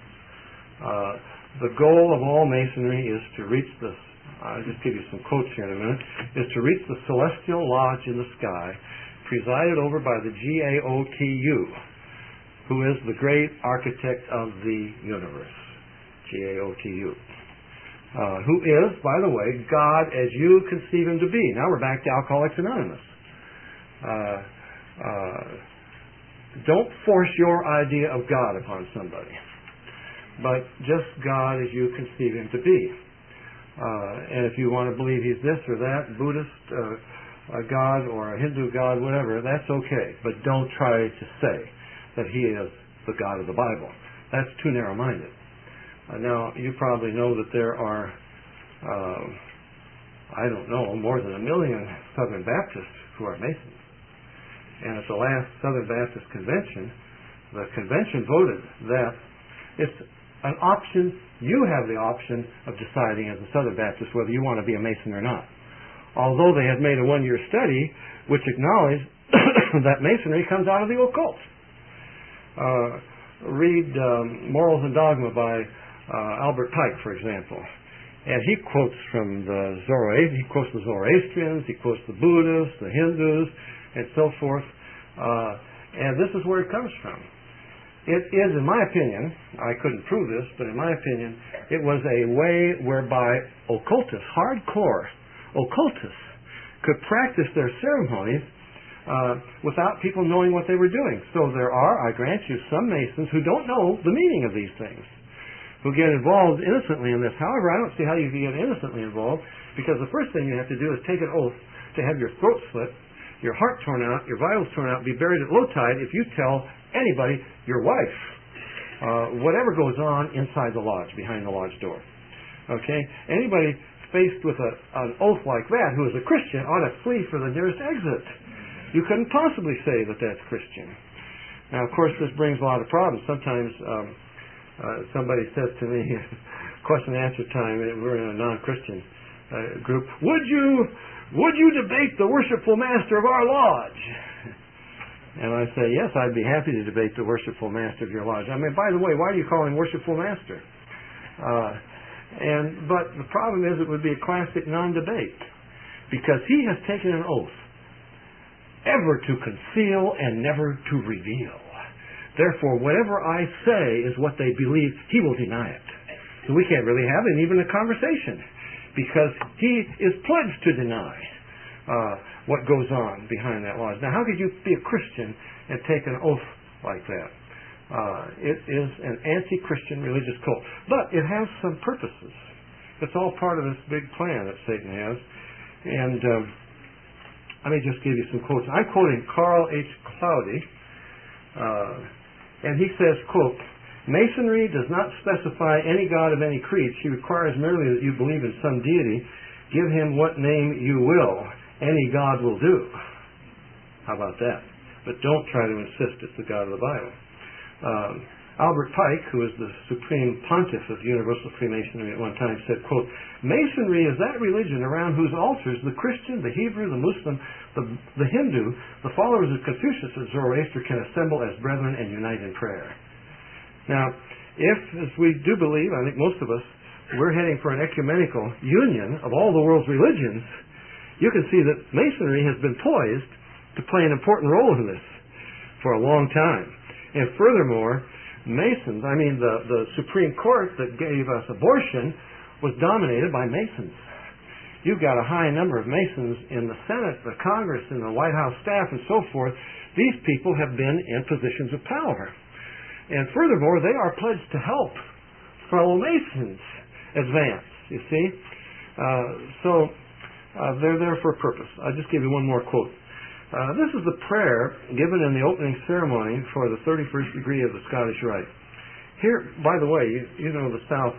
Uh, the goal of all Masonry is to reach the, I'll just give you some quotes here in a minute, is to reach the celestial lodge in the sky, presided over by the G A O T U, who is the great architect of the universe, G A O T U. Uh, who is, by the way, God as you conceive him to be. Now we're back to Alcoholics Anonymous. Uh, uh, don't force your idea of God upon somebody, but just God as you conceive him to be. Uh, and if you want to believe he's this or that, Buddhist uh, a God or a Hindu God, whatever, that's okay. But don't try to say that he is the God of the Bible. That's too narrow-minded. Uh, now, you probably know that there are, uh, I don't know, more than a million Southern Baptists who are Masons. And at the last Southern Baptist Convention, the convention voted that it's an option, you have the option of deciding as a Southern Baptist whether you want to be a Mason or not. Although they had made a one-year study which acknowledged that Masonry comes out of the occult. Uh, read um, Morals and Dogma by Uh, Albert Pike, for example, and he quotes from the Zoroastrians, he quotes the Zoroastrians, he quotes the Buddhists, the Hindus, and so forth, uh, and this is where it comes from. It is, in my opinion, I couldn't prove this, but in my opinion, it was a way whereby occultists, hardcore occultists, could practice their ceremonies uh, without people knowing what they were doing. So there are, I grant you, some Masons who don't know the meaning of these things, who get involved innocently in this. However, I don't see how you can get innocently involved, because the first thing you have to do is take an oath to have your throat slit, your heart torn out, your vitals torn out, be buried at low tide if you tell anybody, your wife, uh, whatever goes on inside the lodge, behind the lodge door. Okay? Anybody faced with a, an oath like that who is a Christian ought to flee for the nearest exit. You couldn't possibly say that that's Christian. Now, of course, this brings a lot of problems. Sometimes um, Uh, somebody says to me, question and answer time, we're in a non-Christian uh, group, would you would you debate the worshipful master of our lodge? And I say, yes, I'd be happy to debate the worshipful master of your lodge. I mean, by the way, why do you call him worshipful master? Uh, and But the problem is it would be a classic non-debate, because he has taken an oath ever to conceal and never to reveal. Therefore, whatever I say is what they believe, he will deny it. So we can't really have even a conversation, because he is pledged to deny uh, what goes on behind that lodge. Now, how could you be a Christian and take an oath like that? Uh, it is an anti-Christian religious cult. But it has some purposes. It's all part of this big plan that Satan has. And um, let me just give you some quotes. I'm quoting Carl H. Cloudy. Uh, And he says, quote, Masonry does not specify any God of any creed. She requires merely that you believe in some deity. Give him what name you will. Any God will do. How about that? But don't try to insist it's the God of the Bible. Um, Albert Pike, who is the supreme pontiff of Universal Freemasonry at one time, said, quote, Masonry is that religion around whose altars the Christian, the Hebrew, the Muslim, the, the Hindu, the followers of Confucius and Zoroaster can assemble as brethren and unite in prayer. Now, if, as we do believe, I think most of us, we're heading for an ecumenical union of all the world's religions, you can see that Masonry has been poised to play an important role in this for a long time. And furthermore, Masons, I mean the, the Supreme Court that gave us abortion, was dominated by Masons. You've got a high number of Masons in the Senate, the Congress, and the White House staff, and so forth. These people have been in positions of power. And furthermore, they are pledged to help fellow Masons advance, you see. Uh, so uh, they're there for a purpose. I'll just give you one more quote. Uh, this is the prayer given in the opening ceremony for the thirty-first degree of the Scottish Rite. Here, by the way, you, you know the South